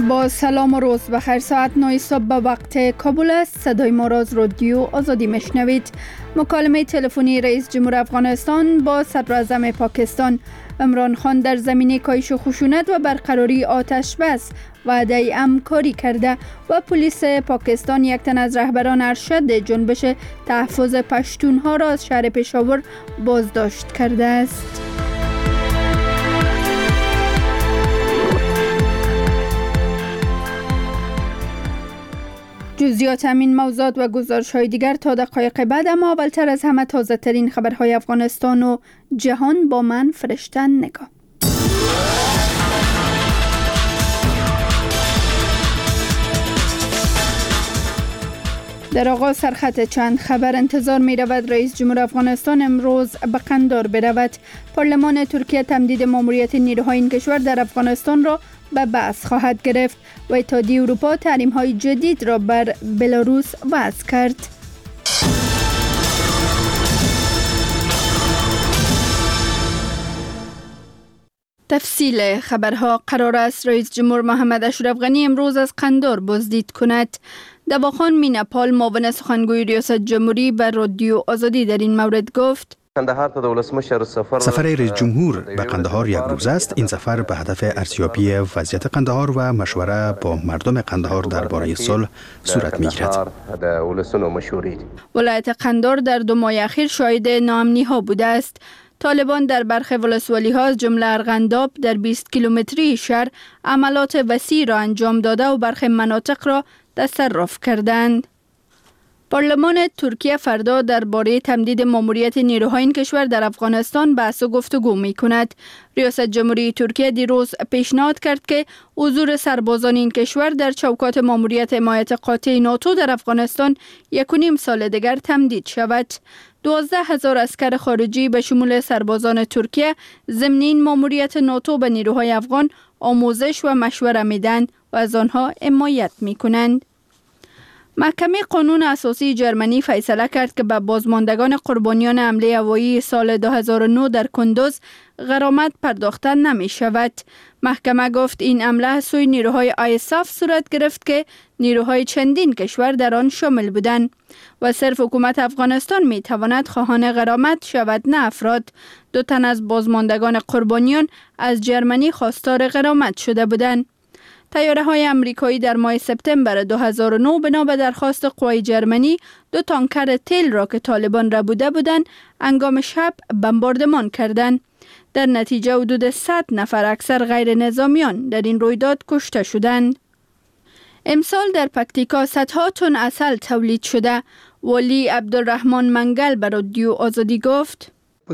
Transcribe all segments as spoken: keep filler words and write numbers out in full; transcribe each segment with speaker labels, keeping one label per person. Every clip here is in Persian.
Speaker 1: با سلام و روز بخیر. ساعت نه صبح به وقت کابل است. صدای ما را از رادیو آزادی میشنوید. مکالمه تلفنی رئیس جمهور افغانستان با صدر اعظم پاکستان عمران خان در زمینه کاهش خشونت و برقراری آتش بس وعده همکاری کرده و پلیس پاکستان یک تن از رهبران ارشد جنبش تحفظ پشتونها را از شهر پشاور بازداشت کرده است. جزئیات همین موضوعات و گزارش‌های دیگر تا دقایق بعد، اما اولتر از همه تازه ترین خبرهای افغانستان و جهان با من فرشته نگاه. در آغاز سرخط چند خبر. انتظار می رود رئیس جمهور افغانستان امروز به قندار برود. پارلمان ترکیه تمدید ماموریت نیروهای این کشور در افغانستان را به بحث خواهد گرفت و اتحادیه اروپا تحریم‌های جدید را بر بلاروس وضع کرد. تفصیل خبرها. قرار است رئیس جمهور محمد اشرف غنی امروز از قندار بازدید کند. دواخان میناپال معاون سخنگوی ریاست جمهوری به رادیو آزادی در این مورد گفت:
Speaker 2: سفر رئیس جمهور به قندهار یک روز است. این سفر به هدف ارزیابی وضعیت قندهار و مشوره با مردم قندهار درباره صلح صورت می‌گیرد.
Speaker 1: ولایت قندهار در دو ماه اخیر شاهد ناامنی‌ها بوده است. طالبان در برخی ولسوالی‌ها از جمله ارغنداب در بیست کیلومتری شهر عملات وسیع را انجام داده و برخی مناطق را تصرف کردند. پارلمان ترکیه فردا درباره تمدید ماموریت نیروهای این کشور در افغانستان بحث و گفتگو می کند. ریاست جمهوری ترکیه دیروز پیشنهاد کرد که حضور سربازان این کشور در چوکات ماموریت حمایت قاطع ناتو در افغانستان یک و نیم سال دیگر تمدید شود. دوازده هزار عسکر خارجی به شمول سربازان ترکیه ضمن این ماموریت ناتو به نیروهای افغان آموزش و مشوره میدن و از آنها حمایت می کنند. محکمه قانون اساسی جرمنی فیصله کرد که به بازماندگان قربانیان حمله هوایی سال دو هزار و نه در کندوز غرامت پرداخته نمی شود. محکمه گفت این حمله از سوی نیروهای آی اس اف صورت گرفت که نیروهای چندین کشور در آن شامل بودند و صرف حکومت افغانستان می تواند خواهان غرامت شود، نه افراد. دو تن از بازماندگان قربانیان از جرمنی خواستار غرامت شده بودند. طیاره های امریکایی در ماه سپتامبر دو هزار و نه بنا به درخواست قوای جرمنی دو تانکر تیل را که طالبان ربوده بودند هنگام شب بمباردمان کردند. در نتیجه حدود صد نفر اکثر غیر نظامیان در این رویداد کشته شدند. امسال در پکتیکا صدها تن عسل تولید شده. ولی عبدالرحمن منگل به رادیو آزادی گفت: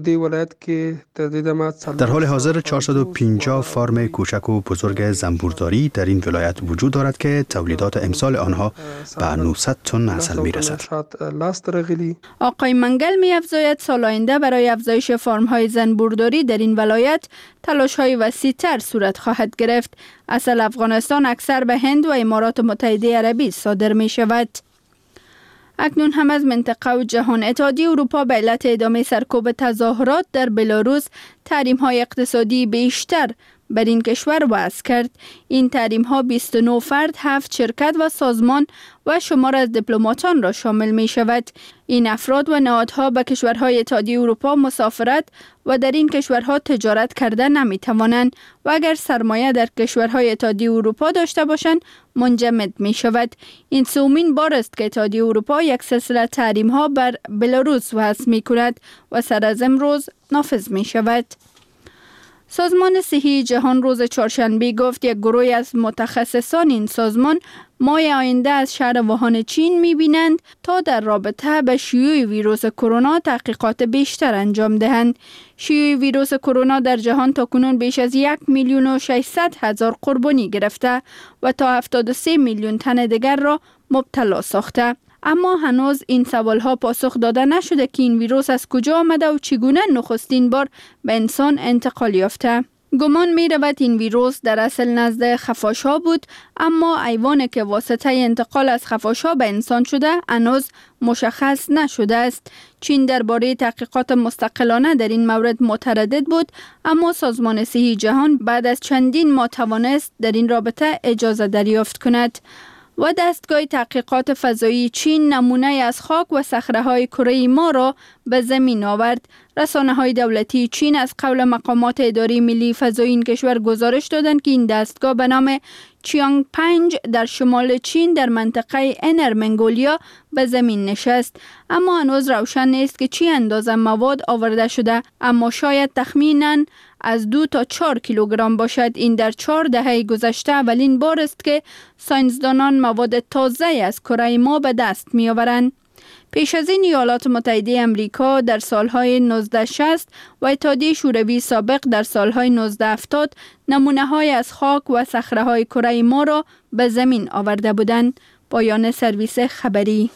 Speaker 2: در حال حاضر چهارصد و پنجاه فارم کوچک و بزرگ زنبورداری در این ولایت وجود دارد که تولیدات امسال آنها به نهصد تن عسل میرسد.
Speaker 1: آقای منگل می افزاید سال آینده برای افزایش فارم های زنبورداری در این ولایت تلاش های وسیع تر صورت خواهد گرفت. عسل افغانستان اکثر به هند و امارات متحده عربی صادر می شود. اکنون هم از منطقه و جهان. اتحادیه اروپا به علت ادامه سرکوب تظاهرات در بلاروس تحریم‌های اقتصادی بیشتر بر این کشور وضع کرد. این تحریم‌ها بیست و نه فرد، هفت شرکت و سازمان و شمار از دیپلماتان را شامل می شود. این افراد و نهادها به کشورهای اتحادیه اروپا مسافرت و در این کشورها تجارت کرده نمی توانند و اگر سرمایه در کشورهای اتحادیه اروپا داشته باشند منجمد می شود. این سومین بار است که اتحادیه اروپا یک سلسله تحریم‌ها بر بلاروس وضع می کند و سر از امروز نافذ می شود. سازمان صحی جهان روز چهارشنبه گفت یک گروه از متخصصان این سازمان ماه آینده از شهر ووهان چین می‌بینند تا در رابطه به شیوع ویروس کرونا تحقیقات بیشتر انجام دهند. شیوع ویروس کرونا در جهان تاکنون بیش از یک میلیون و ششصد هزار قربانی گرفته و تا هفتاد و سه میلیون تن دیگر را مبتلا ساخته. اما هنوز این سوالها پاسخ داده نشده که این ویروس از کجا آمده و چگونه نخستین بار به انسان انتقال یافته. گمان می رود این ویروس در اصل نزد خفاش‌ها بود، اما حیوانی که واسطه انتقال از خفاش‌ها به انسان شده هنوز مشخص نشده است. چین درباره تحقیقات مستقلانه در این مورد متردد بود، اما سازمان صحی جهان بعد از چندین ماه توانست در این رابطه اجازه دریافت کند. و دستگاه تحقیقات فضایی چین نمونه از خاک و صخره‌های کره ما را به زمین آورد. رسانه‌های دولتی چین از قول مقامات اداره ملی فضایی این کشور گزارش دادند که این دستگاه به نام چیانگ پنج در شمال چین در منطقه انر منگولیا به زمین نشست، اما هنوز روشن نیست که چی اندازه مواد آورده شده، اما شاید تخمیناً از دو تا چهار کیلوگرم باشد. این در چهار دهه گذشته اولین بار است که ساینسدانان مواد تازه از کره ما به دست می آورند. پیش از این ایالات متحده امریکا در سالهای نوزده شصت و اتحادیه شوروی سابق در سالهای نوزده هفتاد نمونه های از خاک و صخره های کره ما را به زمین آورده بودند. پایان سرویس خبری.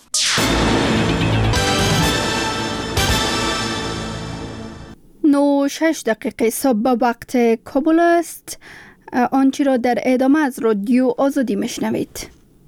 Speaker 1: نو شش دقیقه صبح به وقت کابل است. آنچه را در ادامه از رادیو آزادی میشنوید.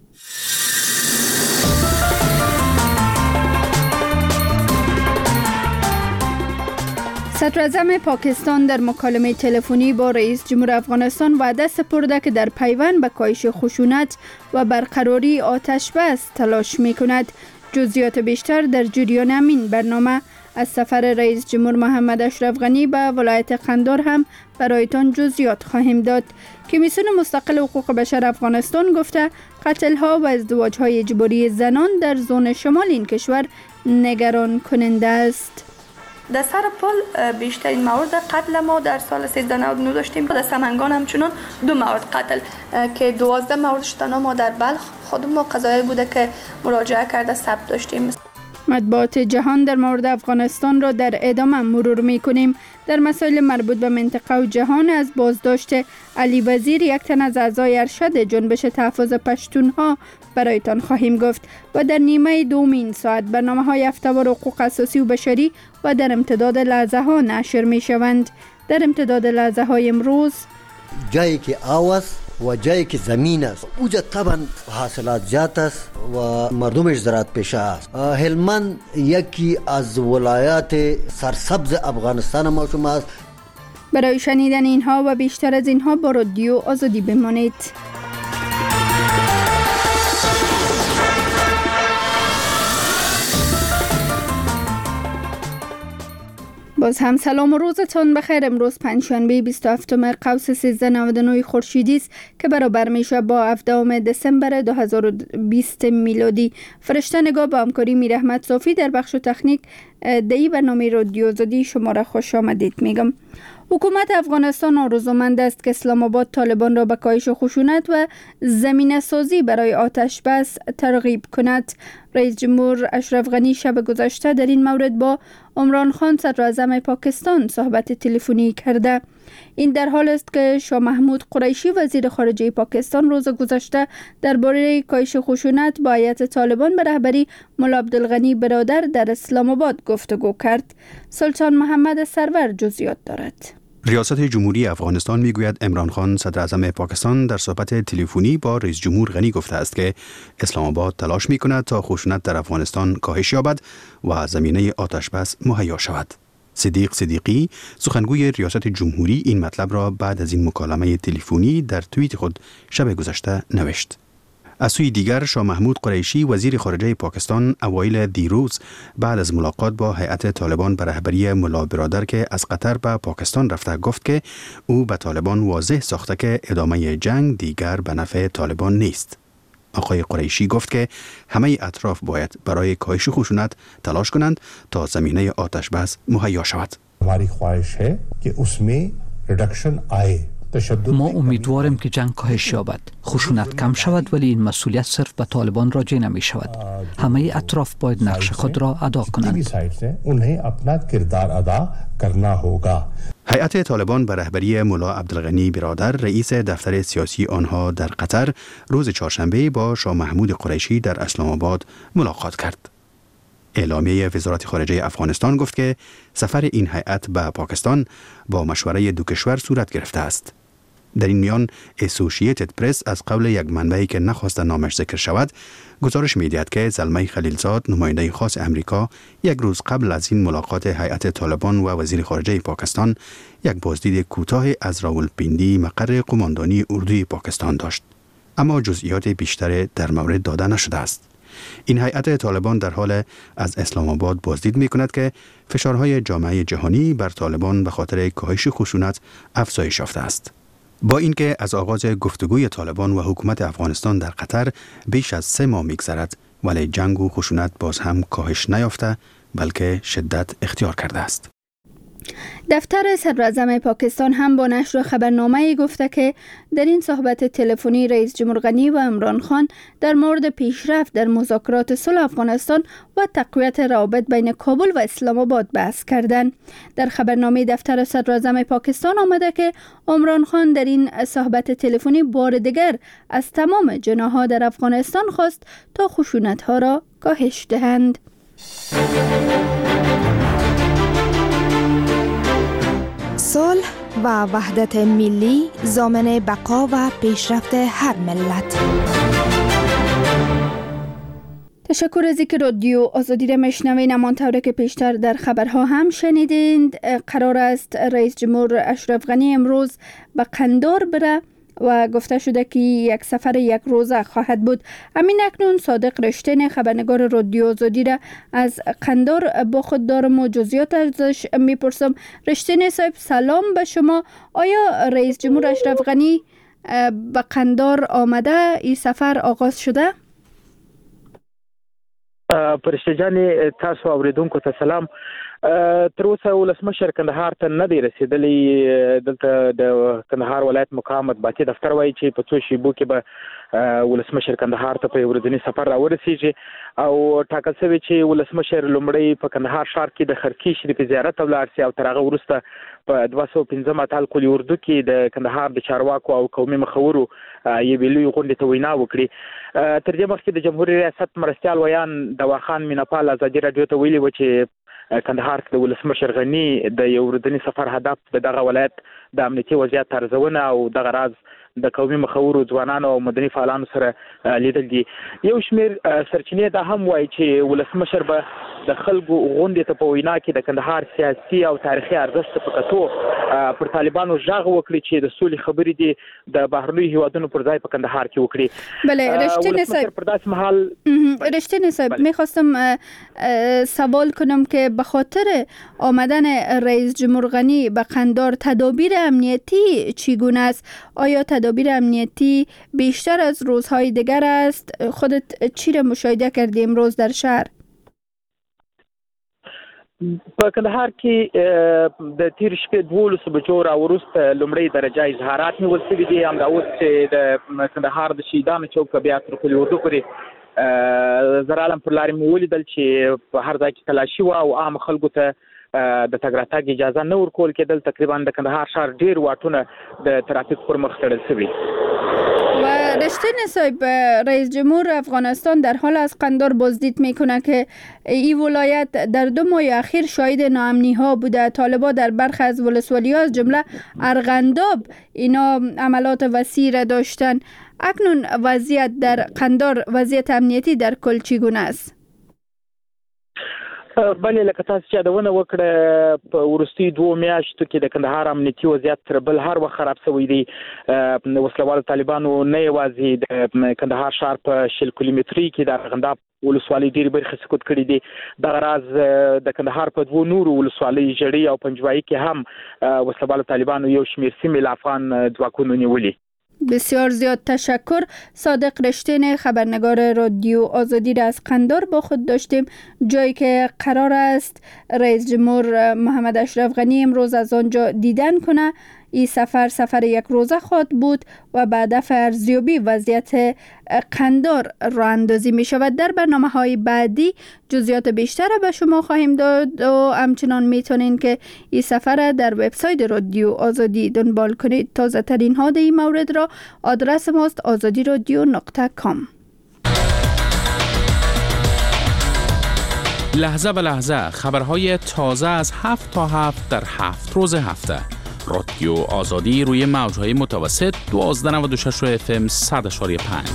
Speaker 1: صدراعظم پاکستان در مکالمه تلفنی با رئیس جمهور افغانستان وعده سپرده که در پیوند به کاهش خشونت و برقراری آتش بس تلاش می کند. جزئیات بیشتر در جریان همین برنامه. از سفر رئیس جمهور محمد اشرف غنی به ولایت قندهار هم برایتان جزئیات خواهیم داد. کمیسیون مستقل حقوق بشر افغانستان گفته قتل‌ها و ازدواج‌های اجباری زنان در زون شمال این کشور نگران کننده است.
Speaker 3: در سر پل بیشترین مورد قتل ما در سال سیزده نود و نه داشتیم. در سمنگان همچنان دو مورد قتل که دوازده مورد شتنا ما در بلخ خود ما قضایی بوده که مراجعه کرده ثبت داشتیم.
Speaker 1: مطبوعات جهان در مورد افغانستان را در ادامه مرور می کنیم. در مسائل مربوط به منطقه و جهان از بازداشت علی وزیر، یک تن از اعضای ارشد جنبش تحفظ پشتونها برایتان خواهیم گفت و در نیمه دوم این ساعت برنامه‌های هفته‌وار حقوق اساسی و بشری و در امتداد لحظه ها نشر می شوند. در امتداد لحظه های امروز
Speaker 4: جایی که آواز و جایی که زمین است اوجا طبعا حاصلات زیاد است و مردمش زراعت پیشه است. هلمند یکی از ولایات سرسبز افغانستان ما شما است.
Speaker 1: برای شنیدن اینها و بیشتر از اینها با رادیو آزادی بمانید. باز هم سلام و روزتان بخیر. امروز پنجشنبه بیست و هفتم قوس سیزده نود و نه خورشیدی است که برابر میشه با هفدهم دسامبر دو هزار و بیست میلادی. فرشته نگاه با همکاری میر احمد صافی در بخش تکنیک دی برنامه رادیو آزادی شما را خوش آمدید میگم. حکومت افغانستان آرزومند است که اسلام آباد طالبان را به کاهش خشونت و زمینه سازی برای آتش بس ترغیب کند. رئیس جمهور اشرف غنی شب گذشته در این مورد با عمران خان صدراعظم پاکستان صحبت تلفنی کرده. این در حال است که شاه محمود قریشی وزیر خارجه پاکستان روز گذشته درباره کاهش خشونت با هیئت طالبان به رهبری ملا عبدالغنی برادر در اسلام آباد گفتگو کرد. سلطان محمد سرور جزئیات دارد.
Speaker 2: ریاست جمهوری افغانستان میگوید عمران خان صدراعظم پاکستان در صحبت تلفنی با رئیس جمهور غنی گفته است که اسلام آباد تلاش میکند تا خشونت در افغانستان کاهش یابد و زمینه آتش بس مهیا شود. صدیق صدیقی سخنگوی ریاست جمهوری این مطلب را بعد از این مکالمه تلفنی در توییت خود شب گذشته نوشت. از سوی دیگر شاه محمود قریشی وزیر خارجه پاکستان اوایل دیروز بعد از ملاقات با هیئت طالبان به رهبری ملا برادر که از قطر به پاکستان رفته گفت که او به طالبان واضح ساخته که ادامه جنگ دیگر به نفع طالبان نیست. آقای قریشی گفت که همه اطراف باید برای کاهش خشونت تلاش کنند تا زمینه آتش بس مهیا شود.
Speaker 5: हमारी ख्वाहिश है कि उसमें रिडक्शन आए.
Speaker 6: ما امیدواریم که جنگ کاهش یابد، خشونت کم شود، ولی این مسئولیت صرف به طالبان راجع نمی شود. همه اطراف باید نقش خود را ادا کنند.
Speaker 2: هیئت طالبان به رهبری ملا عبدالغنی برادر رئیس دفتر سیاسی آنها در قطر روز چهارشنبه با شاه محمود قریشی در اسلام آباد ملاقات کرد. اعلامیه وزارت خارجه افغانستان گفت که سفر این هیئت به پاکستان با مشوره دو کشور صورت گرفته است. در این میان اسوسییتد پرس از قول یک منبعی که نخواست نامش ذکر شود گزارش می‌دهد که زلمه خلیلزاد نماینده خاص امریکا یک روز قبل از این ملاقات هیئت طالبان و وزیر خارجه پاکستان یک بازدید کوتاه از راولپیندی مقر قماندانی اردوی پاکستان داشت، اما جزئیات بیشتر در مورد داده نشده است. این هیئت طالبان در حال از اسلام آباد بازدید می‌کند که فشارهای جامعه جهانی بر طالبان به خاطر کاهش خشونت افزایش یافته است. با اینکه از آغاز گفتگوی طالبان و حکومت افغانستان در قطر بیش از سه ماه می‌گذرد، ولی جنگ و خشونت باز هم کاهش نیافته بلکه شدت اختیار کرده است.
Speaker 1: دفتر صدراعظم پاکستان هم با نشر خبرنامه‌ای گفته که در این صحبت تلفنی رئیس جمهور غنی و عمران خان در مورد پیشرفت در مذاکرات صلح افغانستان و تقویت روابط بین کابل و اسلام آباد بحث کردند. در خبرنامه دفتر صدراعظم پاکستان آمده که عمران خان در این صحبت تلفنی بار دیگر از تمام جناح‌ها در افغانستان خواست تا خشونت‌ها را کاهش دهند.
Speaker 7: صلح و وحدت ملی ضامن بقا و پیشرفت هر ملت.
Speaker 1: تشکر از اینکه رادیو آزادی را میشنوین. همانطور که پیشتر در خبرها هم شنیدید، قرار است رئیس جمهور اشرف غنی امروز به قندار بره و گفته شده که یک سفر یک روزه خواهد بود. همین اکنون صادق رشتین خبرنگار رادیو آزادی را از قندار با خود دارم و جزئیات ازش میپرسم. رشتین صاحب سلام به شما. آیا رئیس جمهور اشرف غنی به قندار آمده؟ این سفر آغاز شده؟
Speaker 8: پرشته جان تاسو اوریدونکو ته سلام. تر اوسه ولسمشر کندهار ته نه دی رسیدلی. دلته د کندهار ولایت مقام مطبوعاتي دفتر وایي چې په څو شیبو کې به ولسمشر کندهار ته په ورځنی سفر راورسیږي او ټاکل شوی چې ولسمشر لومړی په کندهار ښار کې د خرکی شریف زیارت ولاړ شي او تر هغه وروسته په دوه سوه پنځم اتل کلي اردو کې د کندهار د چارواکو او قومي مخورو یوې لویې غونډې ته وینا وکړي. تر دې مخکې د جمهوریت ریاست مرستیال ویان دواخان میناپال ازادي راډیو ته ویلي و چې کندهار کې د ولسمشر غني د یو ورځني سفر هدف د دغه ولایت د امنیتي وضعیت ارزونه او دغه راز د قومي مخورو ځوانانو او مدني فعالانو سره لیدل دي. یو شمېر سرچینې دا هم وایي چې ولسمشر به د خلکو غونډې ته په وینا کې د کندهار سیاسي او تاریخي ارزښت په کتو پر طالبانو ژغ وکړي چې د سولې خبرې دي د بهرنیو هیوادونو پر ځای په کندهار کې وکړي.
Speaker 1: بله رشتین صاحب
Speaker 8: پر داسې محل
Speaker 1: رشتین صاحب میخواستم سوال کنم که به خاطر آمدن رئیس جمهور غنی به قندار تدابیر امنیتی چگونه است؟ آیا تدابیر امنیتی بیشتر از روزهای دیگر است؟ خودت چی را مشاهده کردی امروز در شهر؟
Speaker 8: په کندهار کې د تیر شپې دولس بجو راوروسته لومړی درجه اظهارات نیول شوي دي. همدا اوس چې د کندهار د شهیدانو چوک بیا تر کلي اردو پورې زرالم پر لارې مې ولیدل چې په هر ځای کې تلاشي وه او عام خلکو ته د تګ راتګ اجازه نه ورکول کېدل. تقریبا د کندهار ښار ډېر واټونه د ترافیک پر مخ تړل شوي.
Speaker 1: و رشتین صاحب، رئیس جمهور افغانستان در حال از قندار بازدید میکنه که این ولایت در دو ماه اخیر شاهد ناامنی ها بوده. طالبان در برخی از ولسوالی ها از جمله ارغنداب اینا عملات وسیع را داشتن. اکنون وضعیت در قندار، وضعیت امنیتی در کل چگونه است؟
Speaker 8: بله لکه تاسو چې یادونه وکړه په وروستي دوو میاشتو کې د کندهار امنیتي وضعیت تر بل هر وخت خراب شوی دی. وسلوالو طالبانو نه یوازې د کندهار ښار په شل کیلومتري کې د ارغنداب ولسوالۍ ډېرې برخې سقوط کړي دي. دغه راز د کندهار په دوو نورو ولسوالۍ ژړۍ او پنجوایي کې هم وسلوالو طالبانو یو شمېر سیمې له افغان ځواکونو نیولي.
Speaker 1: بسیار زیاد تشکر. صادق رشتین خبرنگار رادیو آزادی را از قندار با خود داشتیم، جایی که قرار است رئیس جمهور محمد اشرف غنی امروز از آنجا دیدن کنه. این سفر سفر یک روزه خواهد بود و به هدف ارزیابی وضعیت قندار راه اندازی می شود. در برنامه های بعدی جزئیات بیشتر به شما خواهیم داد و همچنان میتونین که این سفر در وبسایت رادیو آزادی دنبال کنید. تازه ترین ها در این مورد را آدرس ماست آزادی رادیو نقطه کام.
Speaker 9: لحظه به لحظه خبرهای تازه از هفت تا هفت در هفت روز هفته. رادیو آزادی روی موجهای متوسط دوازده نود و شش اف ام صد و پنج.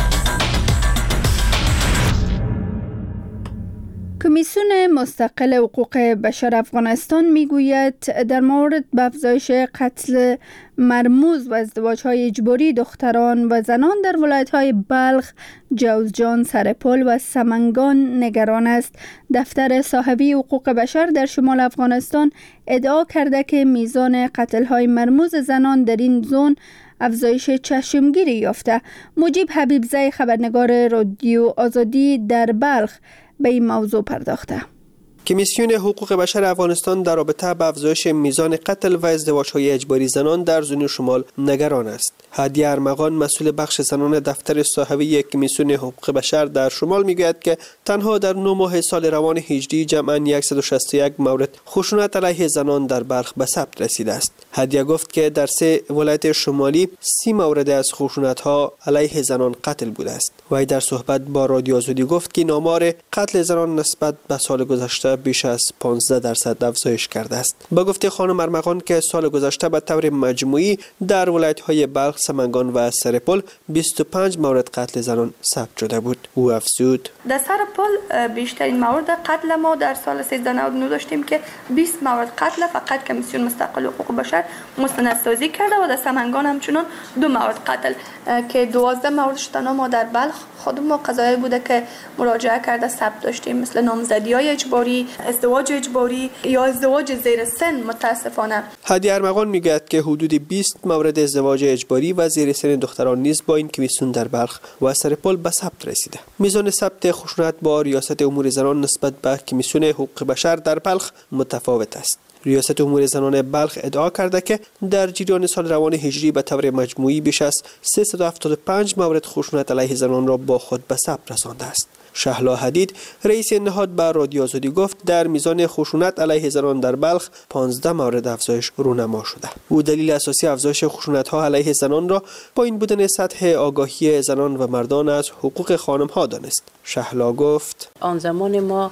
Speaker 1: کمیسیون مستقل حقوق بشر افغانستان میگوید در مورد به افزایش قتل مرموز و ازدواج‌های اجباری دختران و زنان در ولایت‌های بلخ، جوزجان، سرپل و سمنگان نگران است. دفتر صاحبی حقوق بشر در شمال افغانستان ادعا کرده که میزان قتل‌های مرموز زنان در این زون افزایش چشمگیری یافته. مجیب حبیبزی خبرنگار رادیو آزادی در بلخ به این موضوع پرداخته.
Speaker 10: کمیسیون حقوق بشر افغانستان در رابطه با افزایش میزان قتل و ازدواج‌های اجباری زنان در زون شمال نگران است. هادی ارمغان مسئول بخش زنان دفتر صاحبی کمیسیون حقوق بشر در شمال میگوید که تنها در نه ماه سال روان هجری جمعاً صد و شصت و یک مورد خشونت علیه زنان در بلخ به ثبت رسیده است. هادی گفت که در سه ولایت شمالی سی مورد از خشونت‌ها علیه زنان قتل بوده است. وی در صحبت با رادیو آزادی گفت که آمار قتل زنان نسبت به سال گذشته بیش از پانزده درصد افزایش کرده است. با گفته خانم ارمغان که سال گذشته به طور مجموعی در ولایت‌های بلخ، سمنگان و سرپل بیست و پنج مورد قتل زنان ثبت شده بود. او افزود:
Speaker 3: در سرپل بیشترین مورد قتل ما در سال سیزده نود و نه داشتیم که بیست مورد قتل فقط کمیسیون مستقل حقوق بشر مستندسازی کرده و در سمنگان همچنان دو مورد قتل که دوازده موردش تنها ما در بلخ خود ما قضایی بوده که مراجعه کرده ثبت داشتیم، مثل نامزدی‌های اجباری، ازدواج اجباری یا ازدواج زیر سن. متاسفانه
Speaker 10: هادی ارمغان میگوید که حدود بیست مورد ازدواج اجباری و زیر سن دختران نیز با این کمیسیون در بلخ و سرپل به ثبت رسیده. میزان ثبت خشونت با ریاست امور زنان نسبت به کمیسیون حقوق بشر در بلخ متفاوت است. ریاست امور زنان بلخ ادعا کرده که در جریان سال روان هجری به طور مجموعی بیش از سیصد و هفتاد و پنج مورد خشونت علیه زنان را با خود به ثبت رسانده است. شهلا حدید رئیس نهاد به رادیو آزادی گفت در میزان خشونت علیه زنان در بلخ پانزده مورد افزایش رونما شده. او دلیل اساسی افزایش خشونت ها علیه زنان را با این بودن سطح آگاهی زنان و مردان از حقوق خانم ها دانست. شهلا گفت:
Speaker 11: آن زمان ما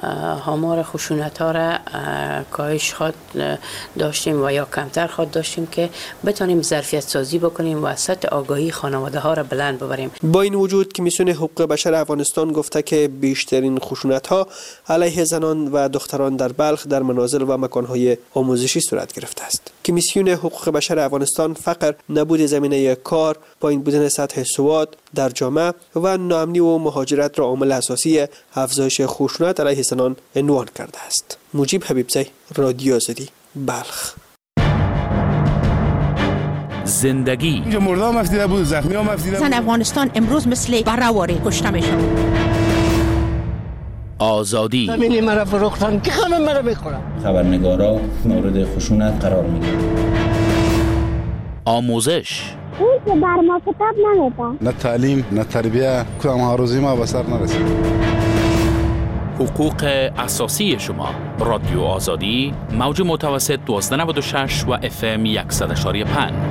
Speaker 11: آمار خشونت ها را کاهش خود داشتیم و یا کمتر خود داشتیم که بتانیم ظرفیت سازی بکنیم و سطح آگاهی خانواده ها را بلند ببریم.
Speaker 10: با این وجود کمیسیون حقوق بشر افغانستان گفته که بیشترین خشونت ها علیه زنان و دختران در بلخ در منازل و مکان های آموزشی صورت گرفته است. کمیسیون حقوق بشر افغانستان فقر، نبود زمینه کار، پایین بودن سطح سواد در جامعه و ناامنی و مهاجرت را عامل اساسی افزایش خشونت علیه زنان عنوان کرده است. مجیب حبیبزی، رادیو آزادی، بلخ.
Speaker 9: زندگی
Speaker 12: اینجا مردا هم افتیده بود، زخمی هم افتیده بود.
Speaker 13: زن افغانستان امروز مثل براواری کشته میشه.
Speaker 9: آزادی
Speaker 14: زمینی مرا فروختن که خانم مرا میخورم.
Speaker 15: خبرنگارا مورد خشونت قرار میگیرن.
Speaker 9: آموزش
Speaker 16: اون که بر ما کتاب نمیده.
Speaker 12: نه تعلیم نه تربیه، کدام آرزوی ما به سر نرسید.
Speaker 9: حقوق اساسی شما. رادیو آزادی، موج متوسط دوازده نود و شش و اف ام صد و پنج.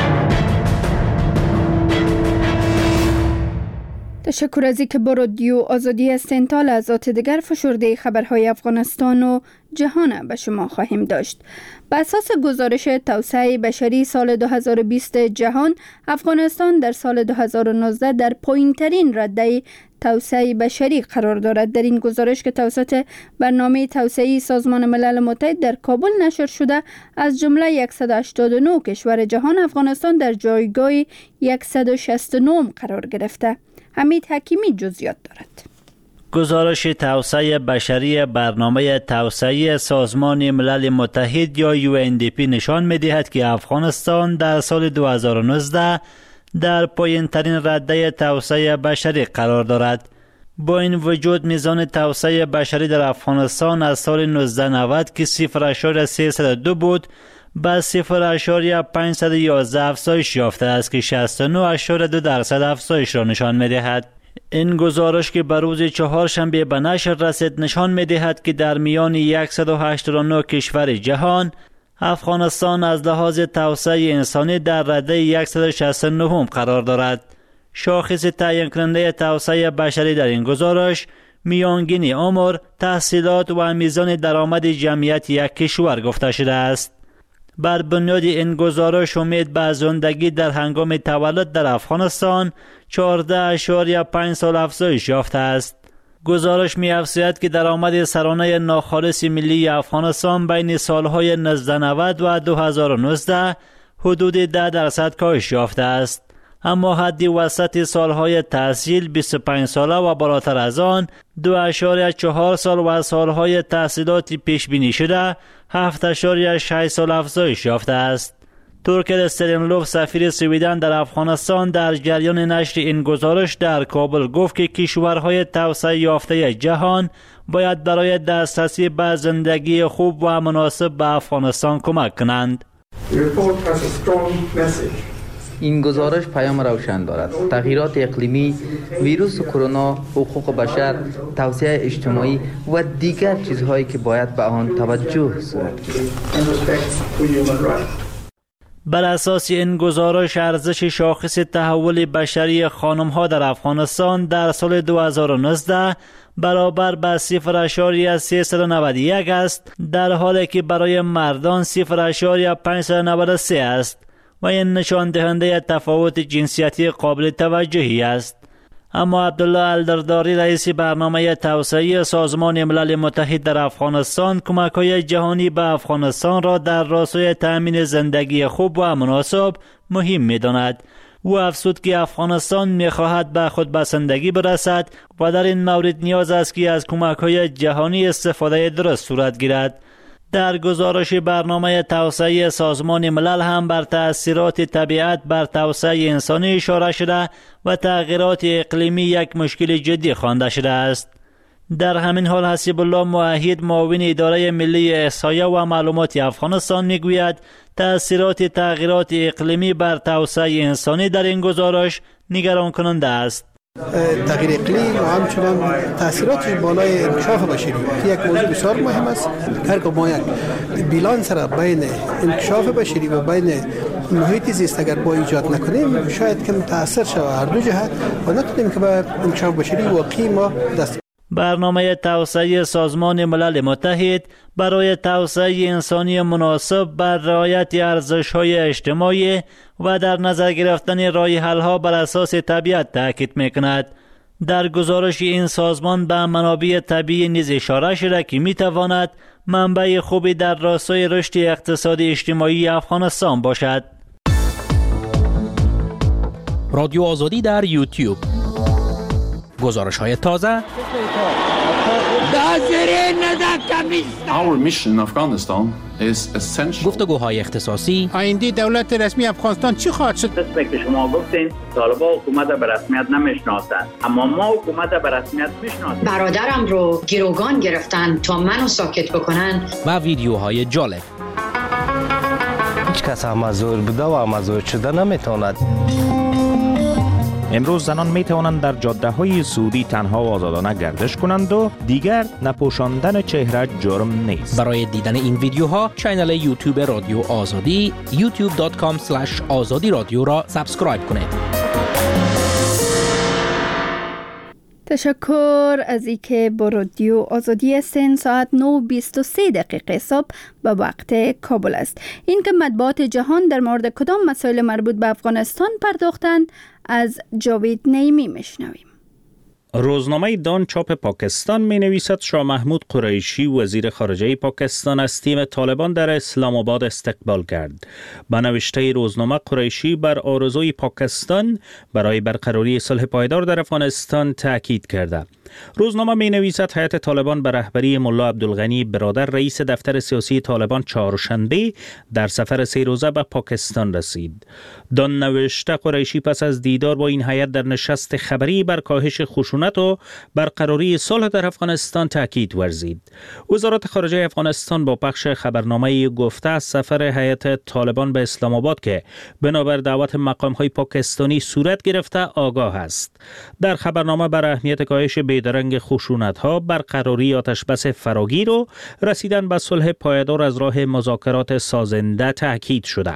Speaker 1: تشکر از اینکه با رادیو آزادی هستین. تا لحظات دیگر فشرده خبرهای افغانستان و جهان به شما خواهیم داشت. بر اساس گزارش توسعه بشری سال دو هزار و بیست جهان، افغانستان در سال دو هزار و نوزده در پایین‌ترین رده توسعه بشری قرار دارد. در این گزارش که توسط برنامه توسعه سازمان ملل متحد در کابل نشر شده، از جمله صد و هشتاد و نه کشور جهان، افغانستان در جایگاه صد و شصت و نه قرار گرفته. حمید حکیمی جزئیات دارد.
Speaker 17: گزارش توسعه بشری برنامه توسعه سازمان ملل متحد یا یو ان دی پی نشان می‌دهد که افغانستان در سال دو هزار و نوزده در پایین‌ترین رده توسعه بشری قرار دارد. با این وجود میزان توسعه بشری در افغانستان از سال نوزده نود که صفر اشاریه سیصد و دو بود به صفر اشاریه پانصد و یازده افزایش یافته است که شصت و نه اشاریه دو درصد افزایش را نشان می‌دهد. این گزارش که به روز چهارشنبه به نشر رسید نشان می‌دهد که در میان صد و هشتاد و نه کشور جهان، افغانستان از لحاظ توسعه انسانی در رده صد و شصت و نه قرار دارد. شاخص تعیین کننده توسعه بشری در این گزارش میانگین عمر، تحصیلات و میزان درآمد جمعیت یک کشور گفته شده است. بر بنیاد این گزارش امید به زندگی در هنگام تولد در افغانستان چهارده اشاریه پنج سال افزایش یافته است. گزارش می‌افزاید که درآمد سرانه ناخالص ملی افغانستان بین سالهای هزار و نهصد و نود و دو هزار و نوزده حدود ده درصد کاهش یافته است. اما حد وسط سالهای تحصیل بیست و پنج ساله و بالاتر از آن دو اشاریه چهار سال و سالهای تحصیلات پیش بینی شده هفت اشاریه شش سال افزایش یافته است. تورکل استرینلوف سفیر سویدن در افغانستان در جریان نشر این گزارش در کابل گفت که کشورهای توسعه یافته جهان باید برای دسترسی به زندگی خوب و مناسب به افغانستان کمک کنند.
Speaker 18: این گزارش پیام روشن دارد. تغییرات اقلیمی، ویروس کرونا، حقوق بشر، توسعه اجتماعی و دیگر چیزهایی که باید به آن توجه صورت گیرد.
Speaker 17: بر اساس این گزارش ارزش شاخص تحول بشری خانم‌ها در افغانستان در سال دو هزار و نوزده برابر به صفر اشاریه سیصد و نود و یک است، در حالی که برای مردان صفر اشاریه پانصد و نود و سه است و این نشان دهنده تفاوت جنسیتی قابل توجهی است. اما عبدالله الدرداری رئیس برنامه توسعه سازمان ملل متحد در افغانستان کمک‌های جهانی به افغانستان را در راستای تأمین زندگی خوب و مناسب مهم می‌داند. او افزود که افغانستان می‌خواهد به خودبسندگی برسد و در این مورد نیاز است که از کمک‌های جهانی استفاده درست صورت گیرد. در گزارش برنامه توسعه سازمان ملل هم بر تأثیرات طبیعت بر توسعه انسانی اشاره شده و تغییرات اقلیمی یک مشکل جدی خوانده شده است. در همین حال حسیب الله موحد معاون اداره ملی احصایه و معلومات افغانستان میگوید تأثیرات تغییرات اقلیمی بر توسعه انسانی در این گزارش نگران کننده است.
Speaker 10: تغییر اقلیم و همچنان تاثیرات بالای انکشاف بشری یک موضوع بسیار مهم است. هر که ما یک بیلانس را بین انکشاف بشری و بین محیط زیست اگر با ایجاد نکنیم شاید کم تاثیر شود هر دو جهت و نتونیم که به انکشاف بشری واقعی ما دست.
Speaker 17: برنامه توسعه سازمان ملل متحد برای توسعه انسانی مناسب بر رعایت ارزش‌های اجتماعی و در نظر گرفتن راه حل‌ها بر اساس طبیعت تاکید می‌کند. در گزارش این سازمان به منابع طبیعی نیز اشاره شده که می‌تواند منبع خوبی در راستای رشد اقتصادی اجتماعی افغانستان باشد.
Speaker 9: رادیو آزادی در یوتیوب. گزارش‌های تازه.
Speaker 19: Our mission in Afghanistan is essential.
Speaker 9: گفتگوهای اختصاصی.
Speaker 20: آینده دولت رسمی افغانستان چی خواهد شد؟
Speaker 21: دست که شما گفتین طالبان حکومت به رسمیت نمیشناسند، اما ما حکومت به رسمیت میشناسیم.
Speaker 22: برادرم رو گروگان گرفتن تا منو ساکت بکنن.
Speaker 9: و ویدیوهای جالب.
Speaker 23: هیچ کس هم زور بوده و هم زور شده نمیتواند.
Speaker 24: امروز زنان می توانند در جاده های سعودی تنها و آزادانه گردش کنند و دیگر نپوشاندن چهره جرم نیست.
Speaker 9: برای دیدن این ویدیوها کانال یوتیوب رادیو آزادی یوتیوب دات کام اسلش آزادی رادیو را سابسکرایب کنید.
Speaker 1: تشکر از اینکه با رادیو آزادی هستین. ساعت نه و بیست و سه دقیقه صبح به وقت کابل است. این که مطبوعات جهان در مورد کدام مسائل مربوط به افغانستان پرداختند از جاوید نعیمی میشنویم.
Speaker 24: روزنامه دان چاپ پاکستان می نویسد شاه محمود قریشی وزیر خارجه پاکستان از تیم طالبان در اسلام آباد استقبال کرد. با نوشته روزنامه قریشی بر آرزوی پاکستان برای برقراری صلح پایدار در افغانستان تاکید کرده. روزنامه می نویسد هیئت طالبان به رهبری ملا عبدالغنی برادر رئیس دفتر سیاسی طالبان چهارشنبه در سفر سه روزه به پاکستان رسید. دان نوشته قریشی پس از دیدار با این هیئت در نشست خبری بر کاهش خشونت و برقراری صلح در افغانستان تاکید ورزید. وزارت خارجه افغانستان با پخش خبرنامه گفته از سفر هیئت طالبان به اسلام آباد که بنابر دعوت مقام‌های پاکستانی صورت گرفته آگاه است. در خبرنامه بر اهمیت کاهش بیدرنگ خشونت‌ها، برقراری آتشبس فراگیر و رسیدن به صلح پایدار از راه مذاکرات سازنده تاکید شده.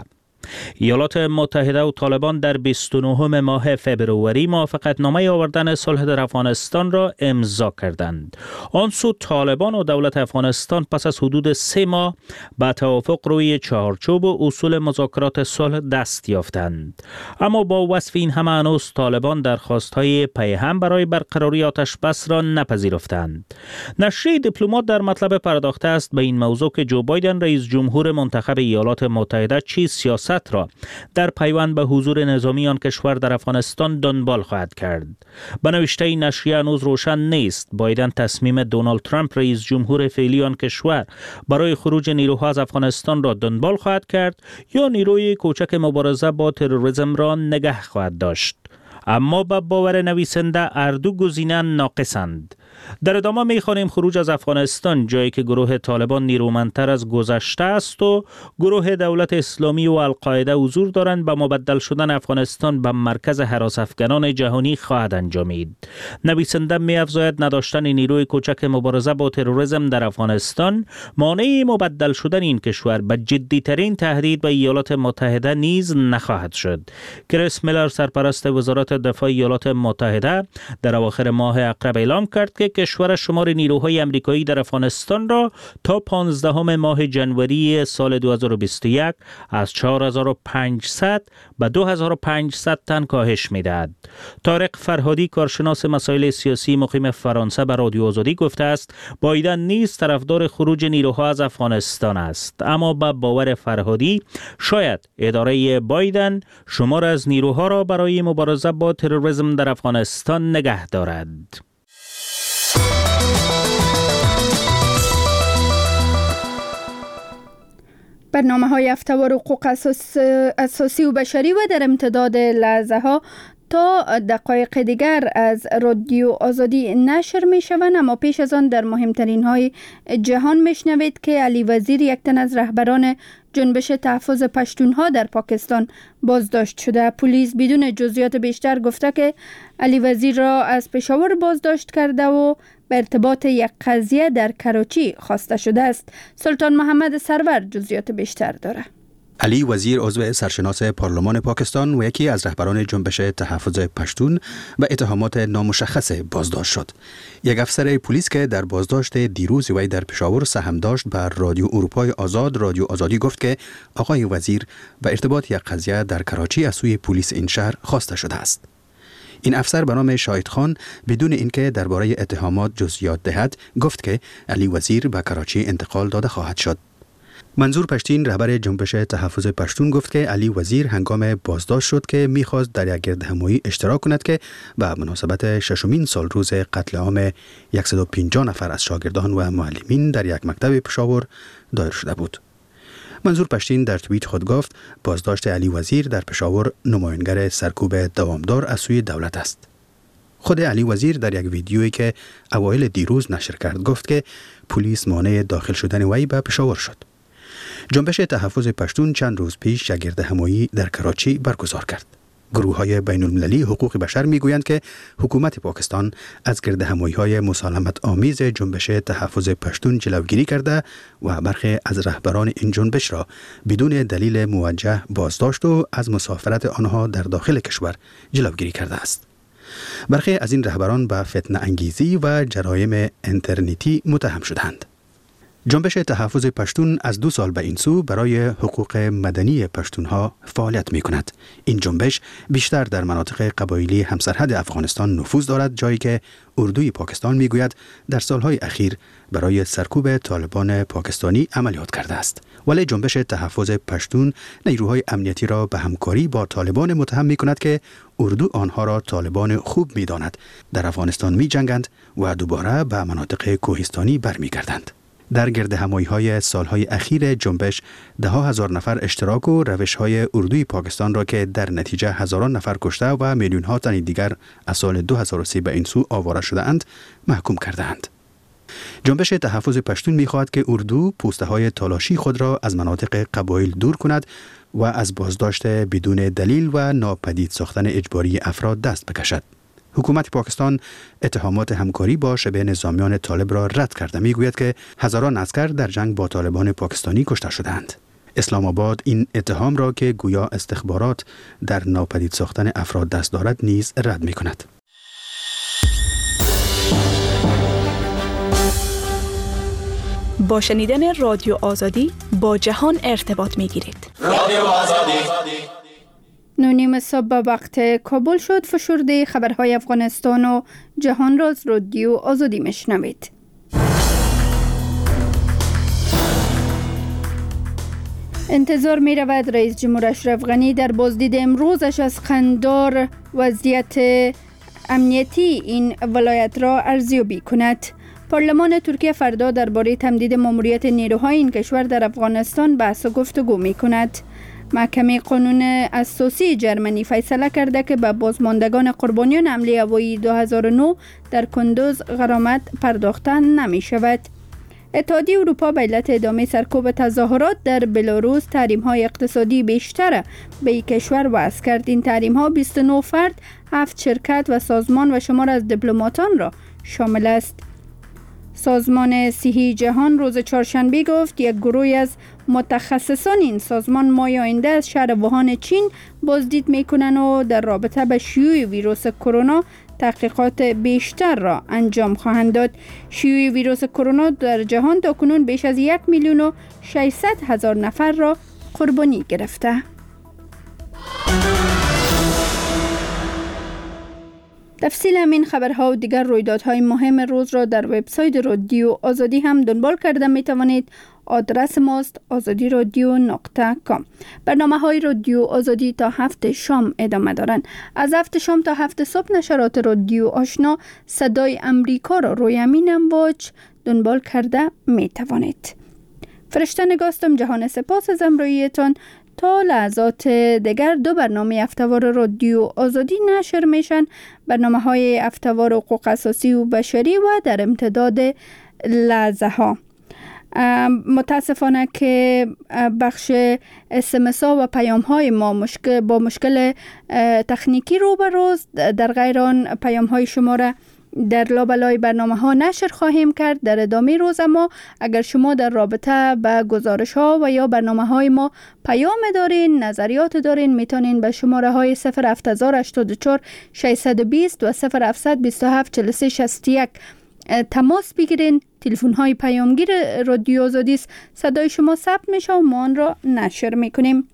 Speaker 24: ایالات متحده و طالبان در بیست و نهم ماه فبروری موافقتنامه آوردن صلح در افغانستان را امضا کردند. آن سو طالبان و دولت افغانستان پس از حدود سه ماه به توافق روی چهارچوب و اصول مذاکرات صلح دست یافتند. اما با وصف این همه هنوز طالبان درخواست‌های پیهم برای برقراری آتش بس را نپذیرفتند. نشریه دیپلمات در مطلب پرداخته است به این موضوع که جو بایدن رئیس جمهور منتخب ایالات متحده چی سیاست را در پیوند به حضور نظامی آن کشور در افغانستان دنبال خواهد کرد. به نوشته این نشریه هنوز روشن نیست بایدن تصمیم دونالد ترامپ رئیس جمهور فعلی آن کشور برای خروج نیروها از افغانستان را دنبال خواهد کرد یا نیروی کوچک مبارزه با تروریسم را نگه خواهد داشت. اما به باور نویسنده هر دو گزینه ناقصند. در ادامه می‌خوانیم خروج از افغانستان جایی که گروه طالبان نیرومندتر از گذشته است و گروه دولت اسلامی و القاعده حضور دارند به مبدل شدن افغانستان به مرکز هراس افغانان جهانی خواهد انجامید. نویسنده می‌افزاید نداشتن نیروی کوچک مبارزه با تروریسم در افغانستان مانع مبدل شدن این کشور به جدی‌ترین تهدید به ایالات متحده نیز نخواهد شد. کریس میلر سرپرست وزارت دفاع ایالات متحده در اواخر ماه اقرب اعلام کرد که کشور شمار نیروهای امریکایی در افغانستان را تا پانزدهم ماه جنوری سال دو هزار و بیست و یک از چهار هزار و پانصد به دو هزار و پانصد تن کاهش می‌دهد. طارق فرهادی کارشناس مسائل سیاسی مقیم فرانسه به رادیو آزادی گفته است بایدن نیز طرفدار خروج نیروها از افغانستان است، اما به باور فرهادی شاید اداره بایدن شمار از نیروها را برای مبارزه با تروریسم در افغانستان نگه دارد.
Speaker 1: برنامه های هفته‌وار حقوق اساس، اساسی و بشری و در امتداد لحظه ها تا دقایق دیگر از رادیو آزادی نشر می شوند. اما پیش از آن در مهمترین های جهان می شنوید که علی وزیر یک تن از رهبران جنبش تحفظ پشتونها در پاکستان بازداشت شده. پلیس بدون جزئیات بیشتر گفته که علی وزیر را از پشاور بازداشت کرده و به ارتباط یک قضیه در کراچی خواسته شده است. سلطان محمد سرور جزئیات بیشتر داره.
Speaker 2: علی وزیر عضو سرشناس پارلمان پاکستان و یکی از رهبران جنبش تحفظ پشتون و اتهامات نامشخص بازداشت شد. یک افسر پلیس که در بازداشت دیروز وی در پشاور سهم داشت بر رادیو اروپای آزاد رادیو آزادی گفت که آقای وزیر به ارتباط یک قضیه در کراچی از سوی پلیس این شهر خواسته شده است. این افسر به نام شاهد خان بدون اینکه درباره اتهامات جزئیات دهد گفت که علی وزیر به کراچی انتقال داده خواهد شد. منظور پشتین رهبر جنبش تحفظ پشتون گفت که علی وزیر هنگام بازداشت شد که می‌خواست در یک گردهمایی اشتراک کند که به مناسبت ششمین سال روز قتل عام صد و پنجاه نفر از شاگردان و معلمین در یک مکتب پشاور دایر شده بود. منظور پشتین در توییت خود گفت بازداشت علی وزیر در پشاور نمایانگر سرکوب دوامدار از سوی دولت است. خود علی وزیر در یک ویدیویی که اوایل دیروز نشر کرد گفت که پلیس مانع داخل شدن وی به پشاور شد. جنبش تحفظ پشتون چند روز پیش یک گردهمایی در کراچی برگزار کرد. گروه‌های بین‌المللی حقوق بشر می‌گویند که حکومت پاکستان از گردهمایی‌های مسالمت آمیز جنبش تحفظ پشتون جلوگیری کرده و برخی از رهبران این جنبش را بدون دلیل موجه بازداشت و از مسافرت آنها در داخل کشور جلوگیری کرده است. برخی از این رهبران به فتنه انگیزی و جرایم اینترنتی متهم شدند. جنبش تحفظ پشتون از دو سال به این سو برای حقوق مدنی پشتونها فعالیت می کند. این جنبش بیشتر در مناطق قبایلی همسرحد افغانستان نفوذ دارد، جایی که اردوی پاکستان می گوید در سالهای اخیر برای سرکوب طالبان پاکستانی عملیات کرده است. ولی جنبش تحفظ پشتون نیروهای امنیتی را به همکاری با طالبان متهم می کند که اردو آنها را طالبان خوب می داند، در افغانستان می جنگند و دوباره به مناطق کوهستانی برمی گردند. در گردهمایی‌های سالهای اخیر جنبش ده ها هزار نفر اشتراک و روش‌های اردوی پاکستان را که در نتیجه هزاران نفر کشته و میلیون‌ها تن دیگر از سال دو هزار و سه به این سو آواره شده‌اند محکوم کرده‌اند. جنبش تحفظ پشتون می‌خواهد که اردو پوسته‌های تالاشی خود را از مناطق قبایل دور کند و از بازداشت بدون دلیل و ناپدید ساختن اجباری افراد دست بکشد. حکومت پاکستان اتهامات همکاری با شبه نظامیان طالب را رد کرده، میگوید که هزاران عسکر در جنگ با طالبان پاکستانی کشته شدند. اسلام آباد این اتهام را که گویا استخبارات در ناپدید ساختن افراد دست دارد نیز رد می کند.
Speaker 4: با شنیدن رادیو آزادی با جهان ارتباط می گیرید.
Speaker 5: رادیو آزادی.
Speaker 1: نونیم صبح وقت کابل شد. فشرده خبرهای افغانستان و جهان را از رادیو آزادی میشنوید. انتظار می رود رئیس جمهور اشرف غنی در بازدید امروزش از قندار وضعیت امنیتی این ولایت را ارزیابی کند. پارلمان ترکیه فردا درباره تمدید ماموریت نیروهای این کشور در افغانستان بحث و گفتگو می کند. محکمه قانون اساسی جرمنی فیصله کرده که به بازماندگان قربانیان حمله هوایی دو هزار و نه در کندوز غرامت پرداخته نمی شود. اتحادیه اروپا به علت ادامه سرکوب تظاهرات در بلاروس تحریم‌های اقتصادی بیشتر به این کشور وضع کرد. این تحریم‌ها بیست و نه فرد، هفت شرکت و سازمان و شمار از دیپلماتان را شامل است. سازمان صحی جهان روز چهارشنبه گفت یک گروه از متخصصان این سازمان ماه آینده از شهر ووهان چین بازدید میکنند و در رابطه با شیوع ویروس کرونا تحقیقات بیشتر را انجام خواهند داد. شیوع ویروس کرونا در جهان تاکنون بیش از یک میلیون و ششصد هزار نفر را قربانی گرفته. تفصیل همین خبرها و دیگر رویدادهای مهم روز را در وبسایت رادیو آزادی هم دنبال کرده می توانید. آدرس ماست آزادی رادیو نقطه کام. برنامه های رادیو آزادی تا هفت شام ادامه دارند. از هفت شام تا هفت صبح نشرات رادیو آشنا صدای امریکا را روی امین امواج دنبال کرده می توانید. فرشته نگاستم. جهان سپاس از همراهیتان. تا لحظات دیگر دو برنامه هفته‌وار رادیو آزادی نشر میشن. برنامه های هفته‌وار حقوق اساسی و بشری و در امتداد لحظه ها. متاسفانه که بخش اس ام اس ها و پیام های ما مشکل با مشکل تکنیکی روبروست. در غیر آن پیام های شما را در لابلای برنامه ها نشر خواهیم کرد در ادامه روز. ما اگر شما در رابطه با گزارش ها و یا برنامه های ما پیام دارین، نظریات دارین، میتونین به شماره های صفر هفت هشت چهار ششصد و بیست و صفر هفت دو هفت چهل و سه شصت و یک تماس بگیرین. تلفن های پیامگیر رادیو آزادی است. صدای شما ثبت میشه و ما آن را نشر میکنیم.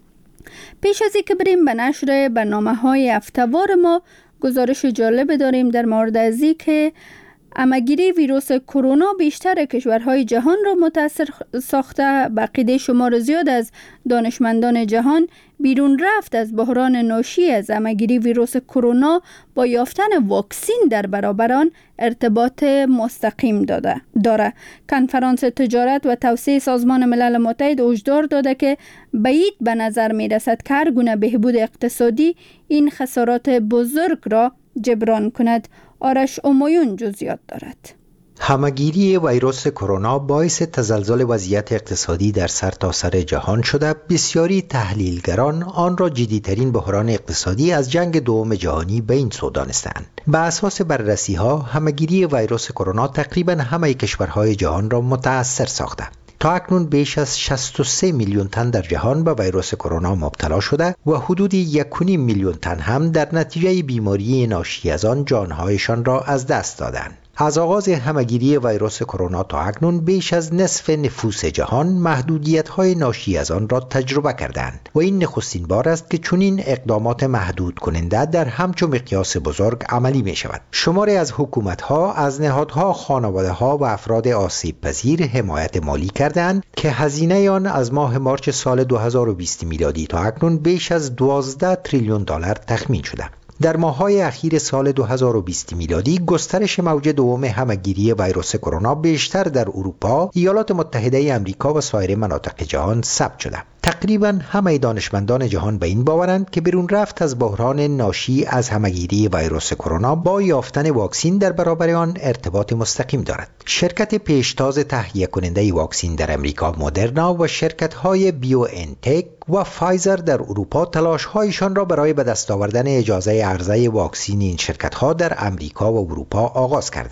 Speaker 1: پیش از اینکه بریم به نشر برنامه های هفته‌وار ما، گزارش جالب داریم در مورد از اینکه همه‌گیری ویروس کرونا بیشتر کشورهای جهان را متاثر ساخته. به عقیده شمار زیاد از دانشمندان جهان بیرون رفت از بحران ناشی از همه‌گیری ویروس کرونا با یافتن واکسین در برابر آن ارتباط مستقیم داده داره. کنفرانس تجارت و توسعه سازمان ملل متحد هشدار داده که بعید به نظر می رسد که هر گونه بهبود اقتصادی این خسارات بزرگ را جبران کند. آرش امایون جزئیات دارد.
Speaker 6: همه‌گیری ویروس کرونا باعث تزلزل وضعیت اقتصادی در سرتاسر سر جهان شده. بسیاری تحلیلگران آن را جدی‌ترین بحران اقتصادی از جنگ دوم جهانی به این سو دانسته‌اند. بر اساس بررسی‌ها همه‌گیری ویروس کرونا تقریباً همه کشورهای جهان را متأثر ساخته. تا اکنون بیش از شصت و سه میلیون تن در جهان به ویروس کرونا مبتلا شده و حدود یک و نیم میلیون تن هم در نتیجه بیماری ناشی از آن جانهایشان را از دست دادند. از آغاز همه‌گیری ویروس کرونا تا اکنون بیش از نصف نفوس جهان محدودیت‌های ناشی از آن را تجربه کردند و این نخستین بار است که چنین اقدامات محدود کننده در همچون مقیاس بزرگ عملی می شود. شماری از حکومت‌ها از نهادها، خانواده‌ها و افراد آسیب پذیر حمایت مالی کردند که هزینه آن از ماه مارس سال دو هزار و بیست میلادی تا اکنون بیش از دوازده تریلیون دلار تخمین شده. در ماه‌های اخیر سال دو هزار و بیست میلادی گسترش موج دوم همه‌گیری ویروس کرونا بیشتر در اروپا، ایالات متحده آمریکا و سایر مناطق جهان ثبت شده. تقریباً همه دانشمندان جهان به این باورند که برون رفت از بحران ناشی از همه‌گیری ویروس کرونا با یافتن واکسین در برابر آن ارتباط مستقیم دارد. شرکت پیشتاز تهیه کننده واکسین در امریکا مدرنا و شرکت‌های بیو انتک و فایزر در اروپا تلاش‌هایشان را برای به دست آوردن اجازه عرضه واکسین این شرکت‌ها در امریکا و اروپا آغاز کردند.